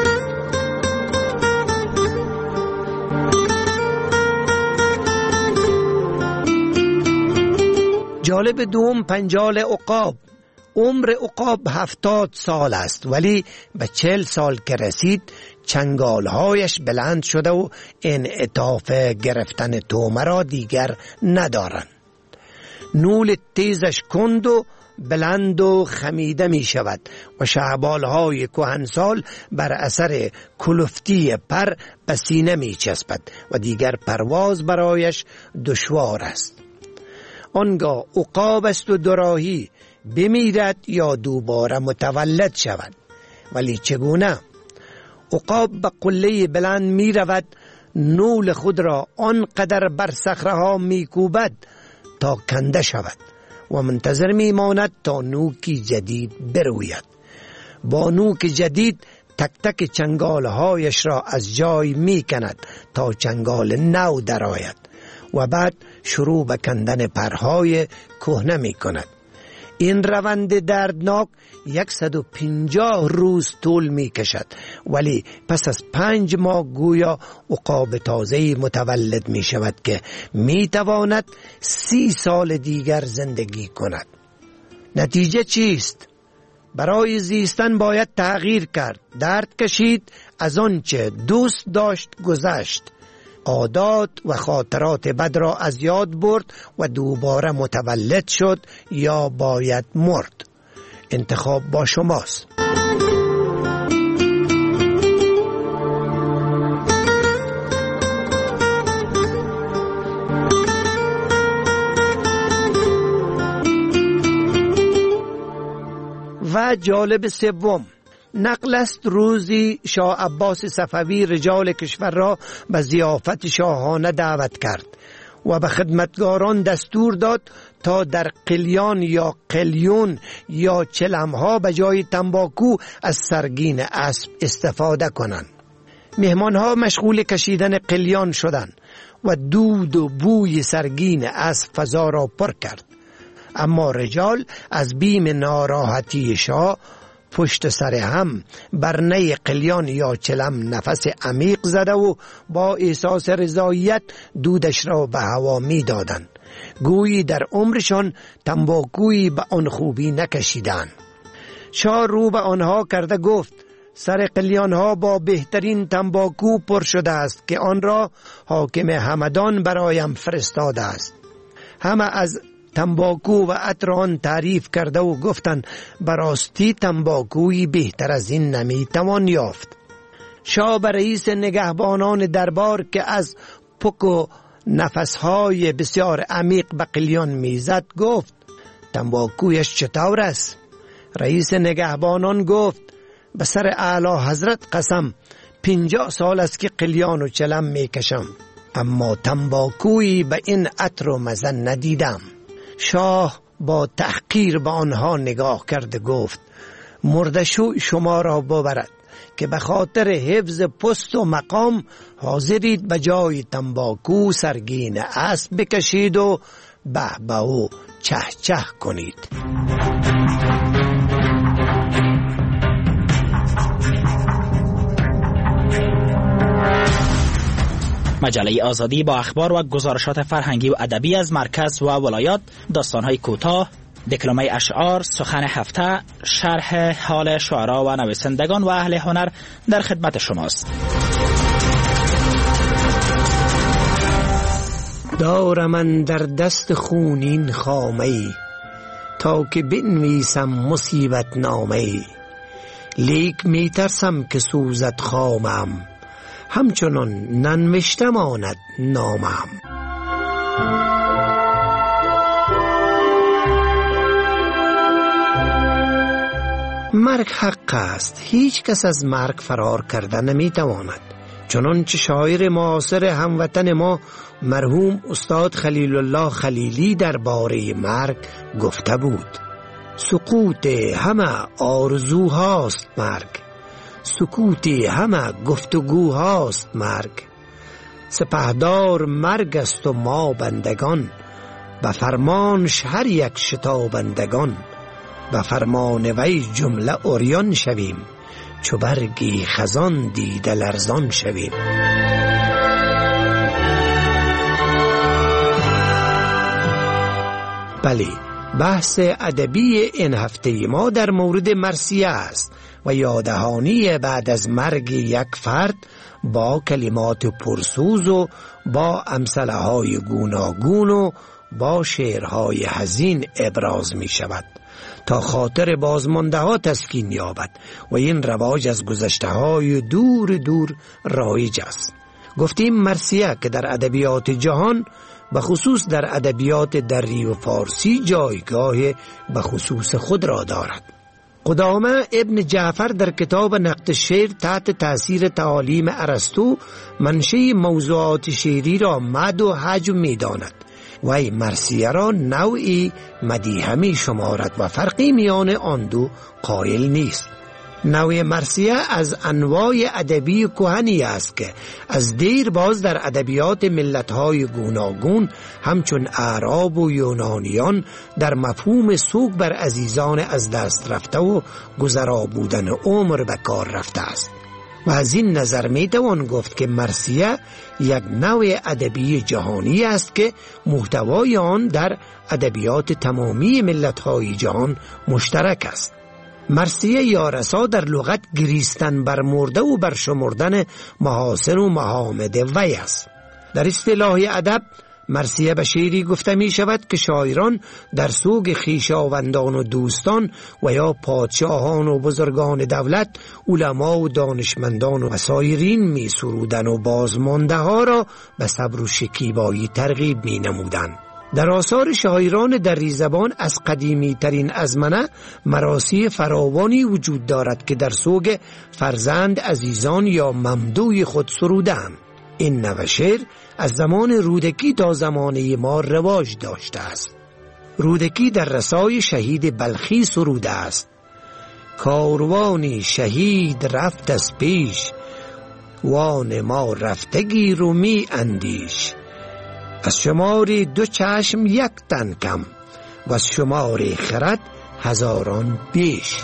جالب دوم پنجال عقاب. عمر عقاب 70 سال است، ولی به 40 سال که رسید چنگالهایش بلند شده و انعطاف گرفتن تومه را دیگر ندارند. نول تیزش کند و بلند و خمیده می شود و شعبالهای کهنسال بر اثر کلفتی پر به سینه می چسبد و دیگر پرواز برایش دشوار است. آنگاه عقاب است و دوراهی بمیرد یا دوباره متولد شود. ولی چگونه؟ عقاب به قله بلند می رود، نول خود را آنقدر بر صخره‌ها می کوبد تا کنده شود و منتظر می ماند تا نوکی جدید بروید. با نوک جدید تک تک چنگالهایش را از جای می کند تا چنگال نو درآید و بعد شروع به کندن پرهای کهنه می کند. این روند دردناک 150 روز طول می کشد، ولی پس از 5 ماه گویا عقاب تازه‌ای متولد می شود که می تواند 30 سال دیگر زندگی کند. نتیجه چیست؟ برای زیستن باید تغییر کرد، درد کشید، از آنچه دوست داشت گذشت، عادات و خاطرات بد را از یاد برد و دوباره متولد شد یا باید مرد. انتخاب با شماست. و جالب سوم نقل است روزی شاه عباس صفوی رجال کشور را به ضیافت شاهانه دعوت کرد و به خدمتگاران دستور داد تا در قلیان یا قلیون یا چلمها به جای تنباکو از سرگین اسب استفاده کنند. مهمانها مشغول کشیدن قلیان شدند و دود و بوی سرگین اسب فضا را پر کرد. اما رجال از بیم ناراحتی شاه پشت سر هم بر نی قلیان یا چلم نفس عمیق زده و با احساس رضایت دودش را به هوا می دادند. گویی در عمرشان تنباکویی به آن خوبی نکشیدند. شاه رو به آنها کرده گفت سر قلیان ها با بهترین تنباکو پر شده است که آن را حاکم همدان برایم فرستاده است. همه از تنباکو و عطر آن تعریف کرده و گفتند براستی تنباکویی بهتر از این نمیتوان یافت. شاه به رئیس نگهبانان دربار که از پک و نفسهای بسیار عمیق به قلیان میزد گفت تنباکویش چطور است؟ رئیس نگهبانان گفت به سر اعلی حضرت قسم 50 سال است که قلیان و چلم میکشم، اما تنباکویی به این عطر و مزه ندیدم. شاه با تحقیر به آنها نگاه کرد گفت مردشوی شما را ببرد. که به خاطر حفظ پست و مقام حاضرید به جای تنباکو سرگین اسب بکشید و به و چه چه کنید. مجله آزادی با اخبار و گزارشات فرهنگی و ادبی از مرکز و ولایات، داستان‌های کوتاه، دکلمه اشعار، سخن هفته، شرح حال شعرا و نویسندگان و اهل هنر در خدمت شماست. دارم من در دست خونین خامه‌ای، تا که بنویسم مصیبت نامه‌ای. لیک می ترسم که سوزد خامم، همچنان ننوشته ماند نامم. مرگ حق است، هیچ کس از مرگ فرار کردن نمی تواند. چنانچه شاعر معاصر هموطن ما مرحوم استاد خلیل الله خلیلی درباره مرگ گفته بود: سکوت همه آرزوهاست مرگ، سکوت همه گفتگوهاست مرگ. سپهدار مرگ است و ما بندگان، به فرمانش هر یک شتابندگان. به فرمان وی جمله عریان شویم، چو برگی خزان دیده لرزان شویم. بله، بحث ادبی این هفته ما در مورد مرثیه است و یادهانی بعد از مرگ یک فرد با کلمات پرسوز و با امثله های گوناگون و با شعرهای حزین ابراز می شود تا خاطر بازمانده ها تسکین یابد و این رواج از گذشته های دور دور رایج است. گفتیم مرثیه که در ادبیات جهان به خصوص در ادبیات دری و فارسی جایگاه به خصوص خود را دارد. قدامه ابن جعفر در کتاب نقد شعر تحت تأثیر تعالیم ارسطو منشأ موضوعات شعری را مد و هجو می داند. وی مرثیه را نوعی مدیحه می شمارد و فرقی میان آن دو قائل نیست. نوع مرثیه از انواع ادبی کهنی است که از دیر باز در ادبیات ملت‌های گوناگون همچون اعراب و یونانیان در مفهوم سوگ بر عزیزان از دست رفته و گذرا بودن عمر به کار رفته است. و از این نظر می توان گفت که مرثیه یک نوع ادبی جهانی است که محتوای آن در ادبیات تمامی ملت‌های جهان مشترک است. مرثیه یا رسا در لغت گریستن بر مرده و بر شمردن محاسن و محامد وی است. در اصطلاح ادب مرثیه به شعری گفته می شود که شاعران در سوگ خویشاوندان و دوستان و یا پادشاهان و بزرگان دولت، علما و دانشمندان و سایرین می سرودن و بازمانده ها را به صبر و شکیبایی ترغیب می نمودند. در آثار شاعران دری زبان از قدیمی ترین ازمنه مراثی فراوانی وجود دارد که در سوگ فرزند عزیزان یا ممدوح خود سرودند. این نوع شعر از زمان رودکی تا زمانه ما رواج داشته است. رودکی در رسای شهید بلخی سروده است: کاروانی شهید رفت از پیش، وان ما رفتگی رو می اندیش. از شمار دو چشم یک تن کم، و از شمار خرد هزاران بیش.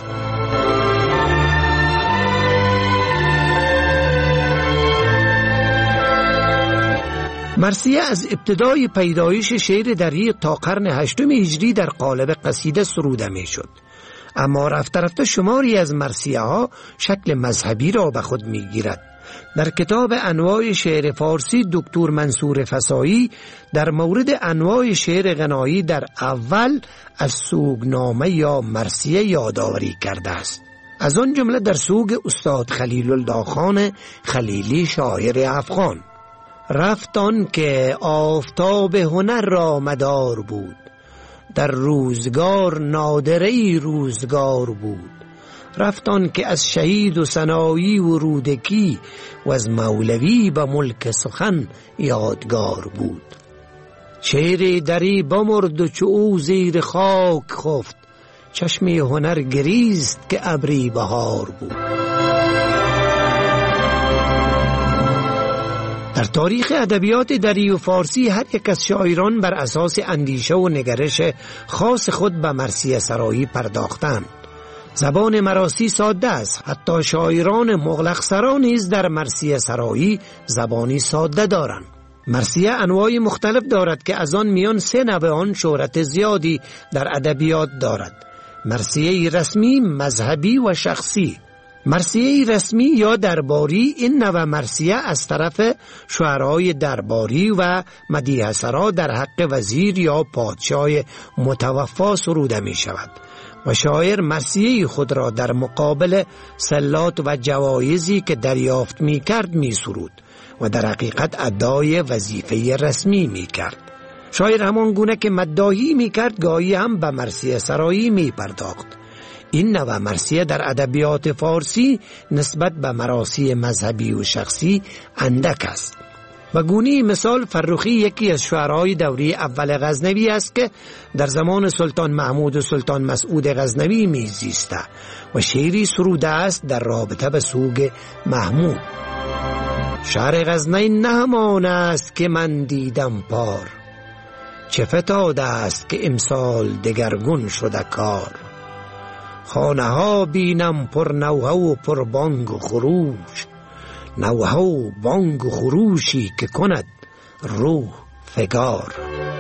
مرثیه از ابتدای پیدایش شعر دری تا قرن 8 هجری در قالب قصیده سروده می شد. اما رفته رفته شماری از مرثیه ها شکل مذهبی را به خود می گیرد. در کتاب انواع شعر فارسی دکتر منصور فسایی در مورد انواع شعر غنایی در اول از سوگنامه یا مرثیه یادآوری کرده است. از آن جمله در سوگ استاد خلیل الله خان خلیلی شاعر افغان: رفتان که آفتاب هنر را مدار بود، در روزگار نادره‌ای روزگار بود. رفتان که از شهید و سنایی و رودکی، و از مولوی به ملک سخن یادگار بود. شعر دری بمرد و چو او زیر خاک خفت، چشم هنر گریست که ابری بهار بود. در تاریخ ادبیات دری و فارسی هر یک از شاعران بر اساس اندیشه و نگرش خاص خود به مرثیه سرایی پرداختند. زبان مراسی ساده است. حتی شاعران مغلق سرا نیز در مرثیه سرایی زبانی ساده دارند. مرثیه انواع مختلف دارد که از آن میان 3 نوع آن شهرت زیادی در ادبیات دارد: مرثیه رسمی، مذهبی و شخصی. مرثیه رسمی یا درباری، این نوع مرثیه از طرف شعرای درباری و مدیح سرا در حق وزیر یا پادشاه متوفا سروده می شود و شاعر مرثیه خود را در مقابل سلات و جوایزی که دریافت می کرد می سرود و در حقیقت ادای وظیفه رسمی می کرد. شاعر همان گونه که مداحی می کرد گاهی هم به مرثیه سرایی می پرداخت. این نوع مرثیه در ادبیات فارسی نسبت به مراثی مذهبی و شخصی اندک است. و گونه مثال فرخی یکی از شعرای دوره اول غزنوی است که در زمان سلطان محمود و سلطان مسعود غزنوی میزیسته و شعری سروده است در رابطه به سوگ محمود. شعر غزنی نه همان است که من دیدم پار، چه فتاده است که امسال دگرگون شده کار. خانه ها بینم پر نوحه و پر بانگ و خروش، نوحه و بانگ و خروشی که کند روح فگار.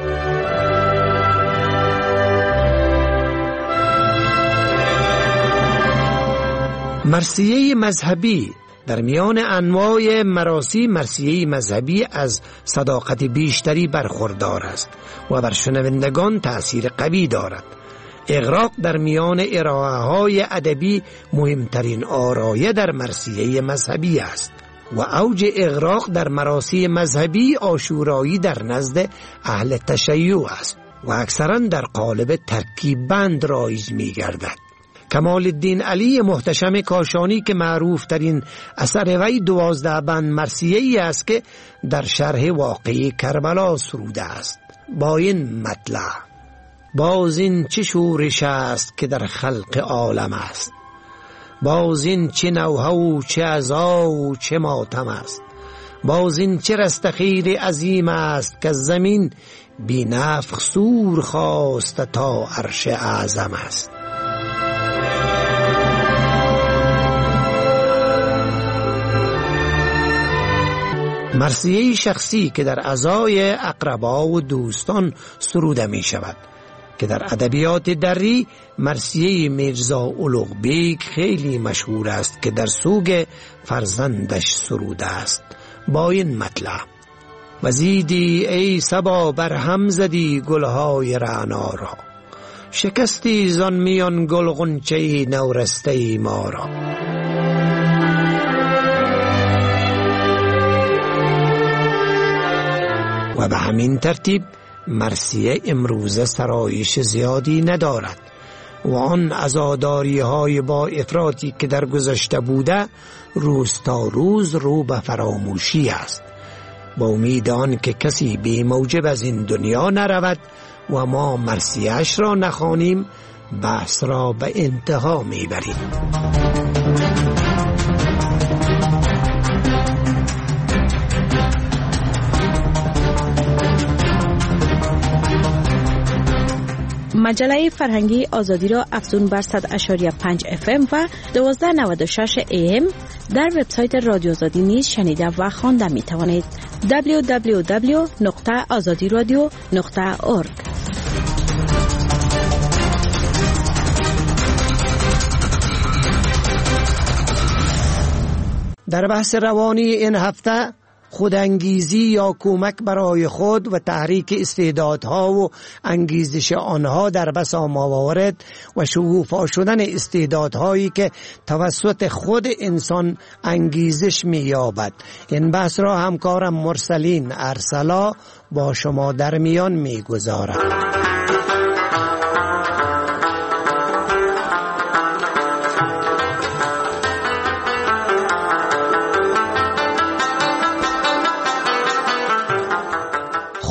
مرثیه مذهبی در میان انواع مراثی، مرثیه مذهبی از صداقت بیشتری برخوردار است و بر شنوندگان تأثیر قوی دارد. اغراق در میان ارائه‌های ادبی مهمترین آرایه در مرثیه مذهبی است و اوج اغراق در مراثی مذهبی عاشورایی در نزد اهل تشیع است و اکثرا در قالب ترکیب بند رایج می گردد. کمال الدین علی محتشم کاشانی که معروف ترین اثر وی 12 بند مرثیه‌ای است که در شرح واقعه کربلا سروده است با این مطلع: باز این چه شورش است که در خلق عالم است، باز این چه نوحه و چه عزا و چه ماتم است، باز این چه رستخیل عظیم است که زمین بی نفخ سور خواست تا عرش اعظم است. مرثیه شخصی که در عزای اقربا و دوستان سروده می شود که در ادبیات دری مرثیه میرزا اولوغ بیگ خیلی مشهور است که در سوگ فرزندش سروده است با این مطلع: وزیدی ای صبا بر هم زدی گلهای رعنا را، شکستی زان میان گل غنچه نورسته ما را. و به همین ترتیب مرثیه امروزه سرایش زیادی ندارد و آن عزاداری های با افراطی که در گذشته بوده روز تا روز رو به فراموشی است. با امید آن که کسی بی موجب از این دنیا نرود و ما مرثیه‌اش را نخوانیم، بحث را به انتها میبریم. مجله فرهنگی آزادی را افزون بر 100.5 FM و 1296 AM در وبسایت رادیو آزادی نیز شنیده و خوانده می توانید. www.azadiradio.org. در بحث روانی این هفته خودانگیزی یا کمک برای خود و تحریک استعدادها و انگیزش آنها در بسا موارد و شکوفا شدن استعدادهایی که توسط خود انسان انگیزش می‌یابد. این بحث را همکارم مرسلین ارسلا با شما در میان می‌گذارد.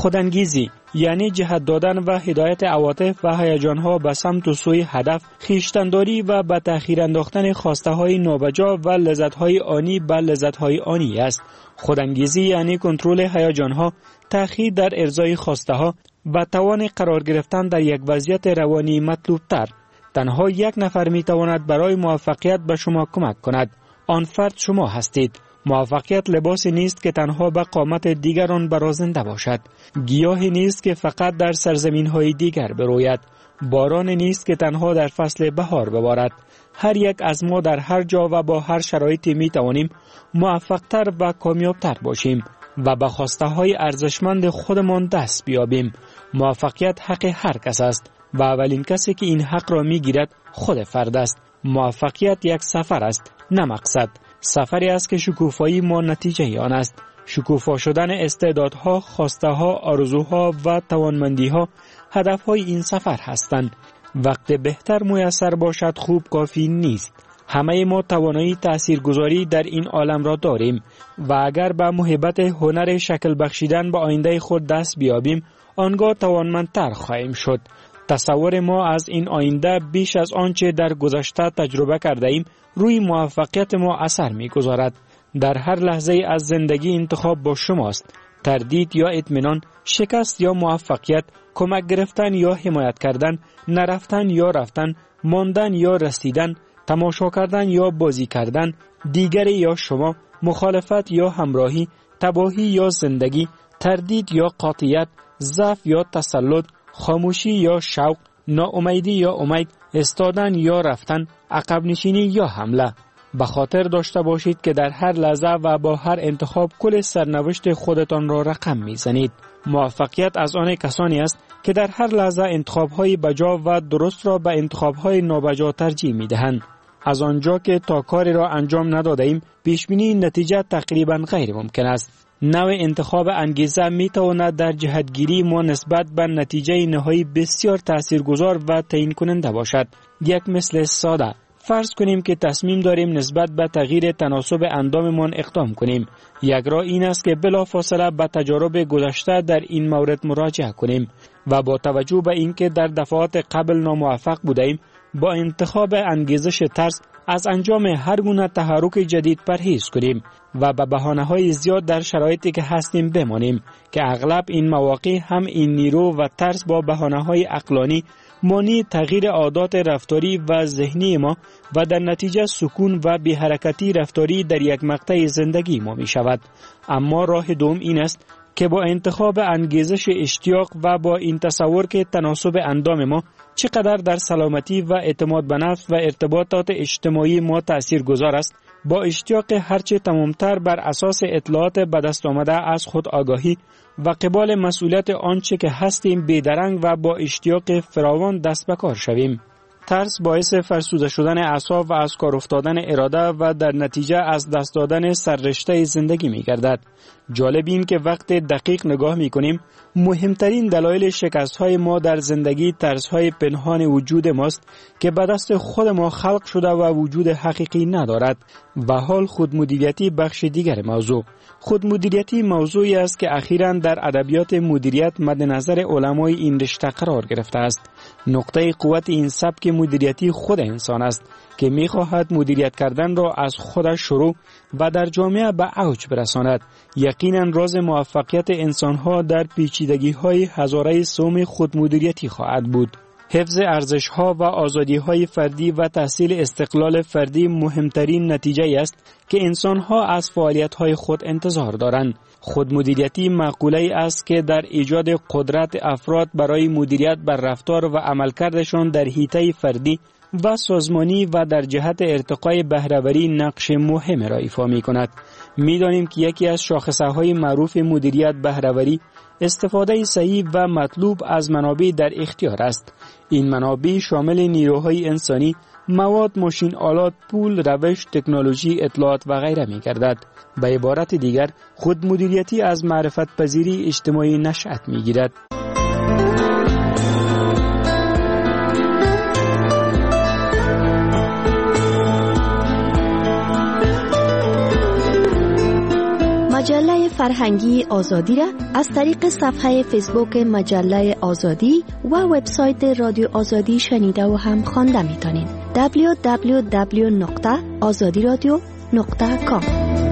خودانگیزی یعنی جهت دادن و هدایت عواطف و هیجان‌ها به سمت و سوی هدف، خویشتن‌داری و به تأخیر انداختن خواسته‌های نابجا و لذت‌های آنی به لذت‌های آنی است. خودانگیزی یعنی کنترل هیجان‌ها، تأخیر در ارضای خواسته‌ها و توان قرار گرفتن در یک وضعیت روانی مطلوب‌تر. تنها یک نفر می‌تواند برای موفقیت به شما کمک کند. آن فرد شما هستید. موفقیت لباسی نیست که تنها به قامت دیگران برازنده باشد. گیاهی نیست که فقط در سرزمین‌های دیگر بروید. بارانی نیست که تنها در فصل بهار ببارد. هر یک از ما در هر جا و با هر شرایطی می توانیم موفق‌تر و کامیاب‌تر باشیم و به خواسته‌های ارزشمند خودمان دست بیابیم. موفقیت حق هر کس است و اولین کسی که این حق را می‌گیرد خود فرد است. موفقیت یک سفر است، نه مقصد. سفری است که شکوفایی ما نتیجه آن است. شکوفا شدن استعدادها، خواسته‌ها، آرزوها و توانمندی‌ها هدف‌های این سفر هستند. وقت بهتر میسر باشد خوب کافی نیست. همه ما توانایی تاثیرگذاری در این عالم را داریم و اگر به محبت هنر شکل بخشیدن به آینده خود دست بیابیم، آنگاه توانمندتر خواهیم شد. تصور ما از این آینده بیش از آنچه در گذشته تجربه کرده ایم روی موفقیت ما اثر می‌گذارد. در هر لحظه از زندگی انتخاب با شماست. تردید یا اطمینان، شکست یا موفقیت، کمک گرفتن یا حمایت کردن، نرفتن یا رفتن، ماندن یا رسیدن، تماشا کردن یا بازی کردن، دیگری یا شما، مخالفت یا همراهی، تباهی یا زندگی، تردید یا قاطعیت، ضعف یا تسلط، خاموشی یا شوق، ناامیدی یا امید، استادن یا رفتن، عقب نشینی یا حمله. به خاطر داشته باشید که در هر لحظه و با هر انتخاب کل سرنوشت خودتان را رقم میزنید. موفقیت از آن کسانی است که در هر لحظه انتخاب‌های بجا و درست را به انتخاب‌های نابجا ترجیح می‌دهند. از آنجا که تا کاری را انجام ندادیم، پیش‌بینی نتیجه تقریباً غیر ممکن است. نوع انتخاب انگیزه می‌تواند در جهتگیری ما نسبت به نتیجه نهایی بسیار تاثیرگذار و تعیین کننده باشد. یک مثل ساده: فرض کنیم که تصمیم داریم نسبت به تغییر تناسب انداممان اقدام کنیم. یک راه این است که بلافاصله به تجارب گذشته در این مورد مراجعه کنیم و با توجه به اینکه در دفعات قبل ناموفق بودیم، با انتخاب انگیزش ترس از انجام هر گونه تحرک جدید پرهیز کنیم و به بهانه‌های زیاد در شرایطی که هستیم بمانیم که اغلب این مواقع هم این نیرو و ترس با بهانه‌های عقلانی مانع تغییر عادات رفتاری و ذهنی ما و در نتیجه سکون و بی حرکتی رفتاری در یک مقطع زندگی ما می شود. اما راه دوم این است که با انتخاب انگیزش اشتیاق و با این تصور که تناسب اندام ما چقدر در سلامتی و اعتماد به نفس و ارتباطات اجتماعی ما تأثیر گذار است، با اشتیاق هرچه تمامتر بر اساس اطلاعات به دست آمده از خود آگاهی و قبال مسئولیت آنچه که هستیم بیدرنگ و با اشتیاق فراوان دست به کار شویم. ترس باعث فرسوده شدن اعصاب و از کار افتادن اراده و در نتیجه از دست دادن سررشته زندگی می گردد. جالب این که وقت دقیق نگاه می کنیم، مهمترین دلایل شکست های ما در زندگی ترس های پنهان وجود ماست که به دست خود ما خلق شده و وجود حقیقی ندارد. و حال خودمدیریتی بخش دیگر موضوع. خودمدیریتی موضوعی است که اخیراً در ادبیات مدیریت مد نظر علمای این رشته قرار گرفته است. نقطه قوت این سبک مدیریتی خود انسان است که می‌خواهد مدیریت کردن را از خودش شروع و در جامعه به اوج برساند. یقیناً راز موفقیت انسان‌ها در پیچیدگی‌های هزاره سوم خودمدیریتی خواهد بود. حفظ ارزش‌ها و آزادی‌های فردی و تحصیل استقلال فردی مهمترین نتیجه است که انسان‌ها از فعالیت‌های خود انتظار دارند. خودمدیریتی مقوله است که در ایجاد قدرت افراد برای مدیریت بر رفتار و عملکردشان در حیطه فردی و سازمانی و در جهت ارتقای بهره‌وری نقش مهم را ایفا می‌کند. می‌دانیم که یکی از شاخصه‌های معروف مدیریت بهره‌وری استفاده صحیح و مطلوب از منابع در اختیار است. این منابع شامل نیروهای انسانی، مواد، ماشین آلات، پول، روش، تکنولوژی، اطلاعات و غیره می‌گردد. به عبارت دیگر، خودمدیریتی از معرفت پذیری اجتماعی نشأت می‌گیرد. مجله فرهنگی آزادی را از طریق صفحه فیسبوک مجله آزادی و وبسایت رادیو آزادی شنیده و هم خوانده میتونید. www.azadiradio.com.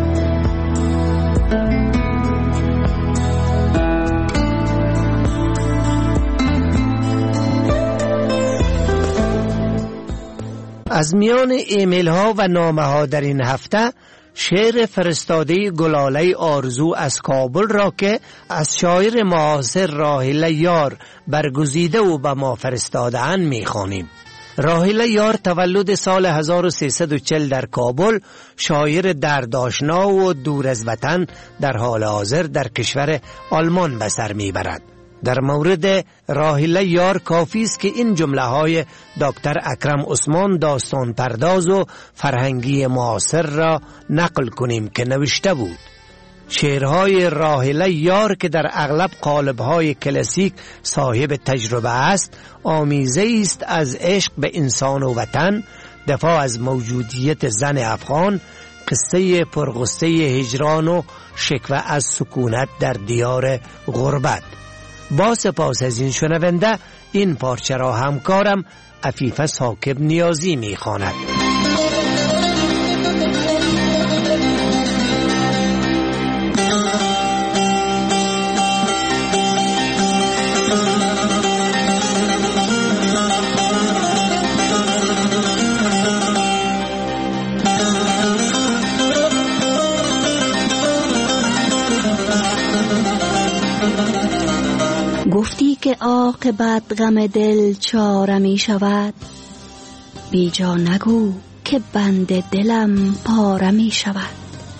از میان ایمیل ها و نامه ها در این هفته شعر فرستاده گلاله آرزو از کابل را که از شاعر معاصر راحله یار برگزیده و به ما فرستاده‌اند می‌خوانیم. راحله یار تولد سال 1340 در کابل، شاعر دردآشنا و دور از وطن، در حال حاضر در کشور آلمان به سر میبرد. در مورد راحله یار کافی است که این جمله های دکتر اکرم عثمان داستان پرداز و فرهنگی معاصر را نقل کنیم که نوشته بود: شعرهای راحله یار که در اغلب قالب‌های کلاسیک صاحب تجربه است، آمیزه است از عشق به انسان و وطن، دفاع از موجودیت زن افغان، قصه پرغصه هجران و شکوه از سکونت در دیار غربت. با سپاس از این شنونده، این پارچه را همکارم عفیفه ثاقب نیازی می‌خواند. گفتی که عاقبت غم دل چاره می شود، بی جا نگو که بند دلم پاره می شود.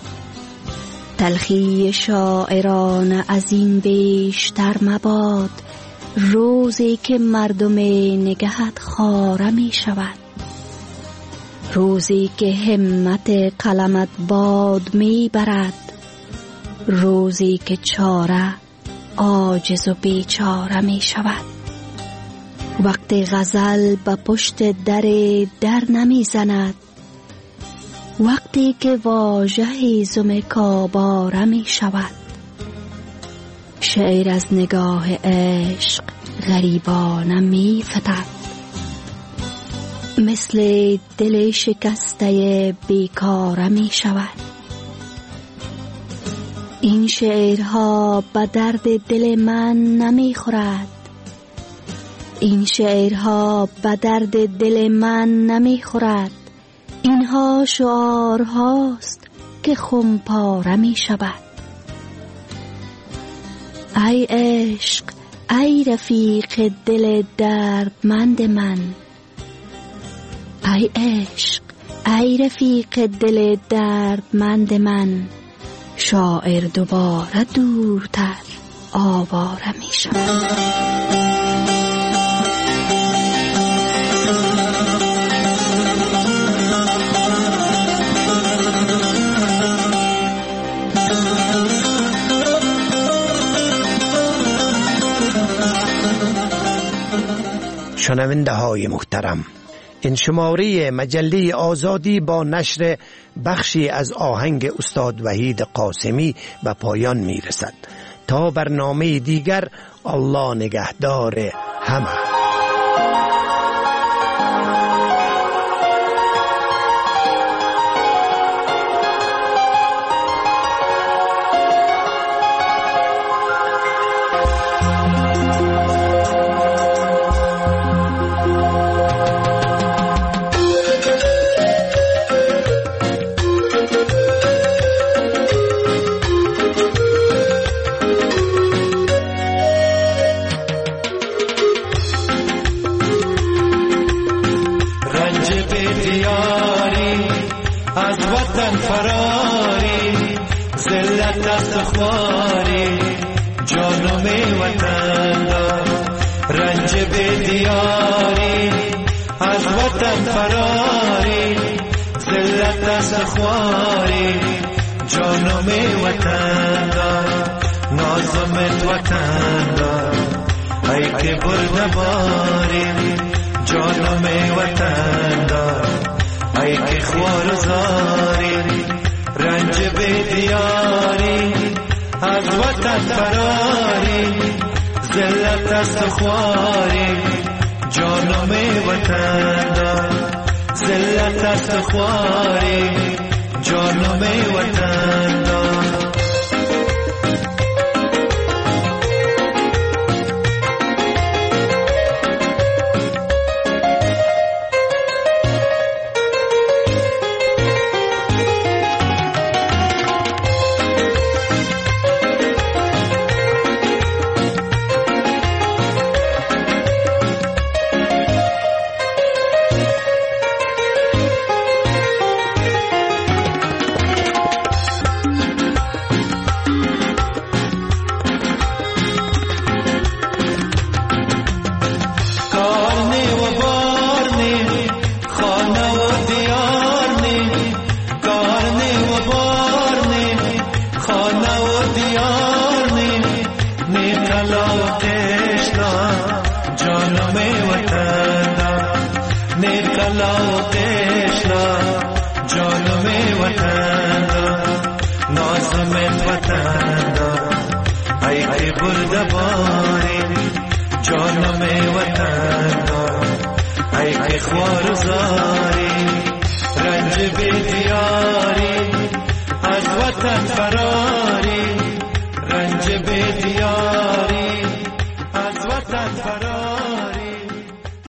تلخی شاعران از این بیشتر مباد، روزی که مردم نگهت خاره می شود. روزی که همت قلمت باد می برد، روزی که چاره عاجز و بیچاره می شود. وقتی غزل به پشت در نمی زند، وقتی که واژه هیزم کاباره می شود. شعر از نگاه عشق غریبانه می فتد، مثل دل شکسته بیکاره می شود. این شعرها به درد دل من نمی خورد، این شعرها به درد دل من نمی خورد. اینها شعارهاست که خمپاره می شود. ای عشق، ای رفیق دل دردمند من، ای عشق، ای رفیق دل دردمند من، شاعر دوباره دورتر آواره می شود. شنونده های محترم، این شماره مجله آزادی با نشر بخشی از آهنگ استاد وحید قاسمی به پایان می رسد. تا برنامه دیگر، الله نگهدار همه. جانم وطن دار، نازمت وطن دار، ای که بردباری جانم وطن دار، ای که خوار زاری رنج به دیاری از وطن فراری ذلت است خواری جانم وطن دار ذلت است خواری جانم وطن دار خوار زار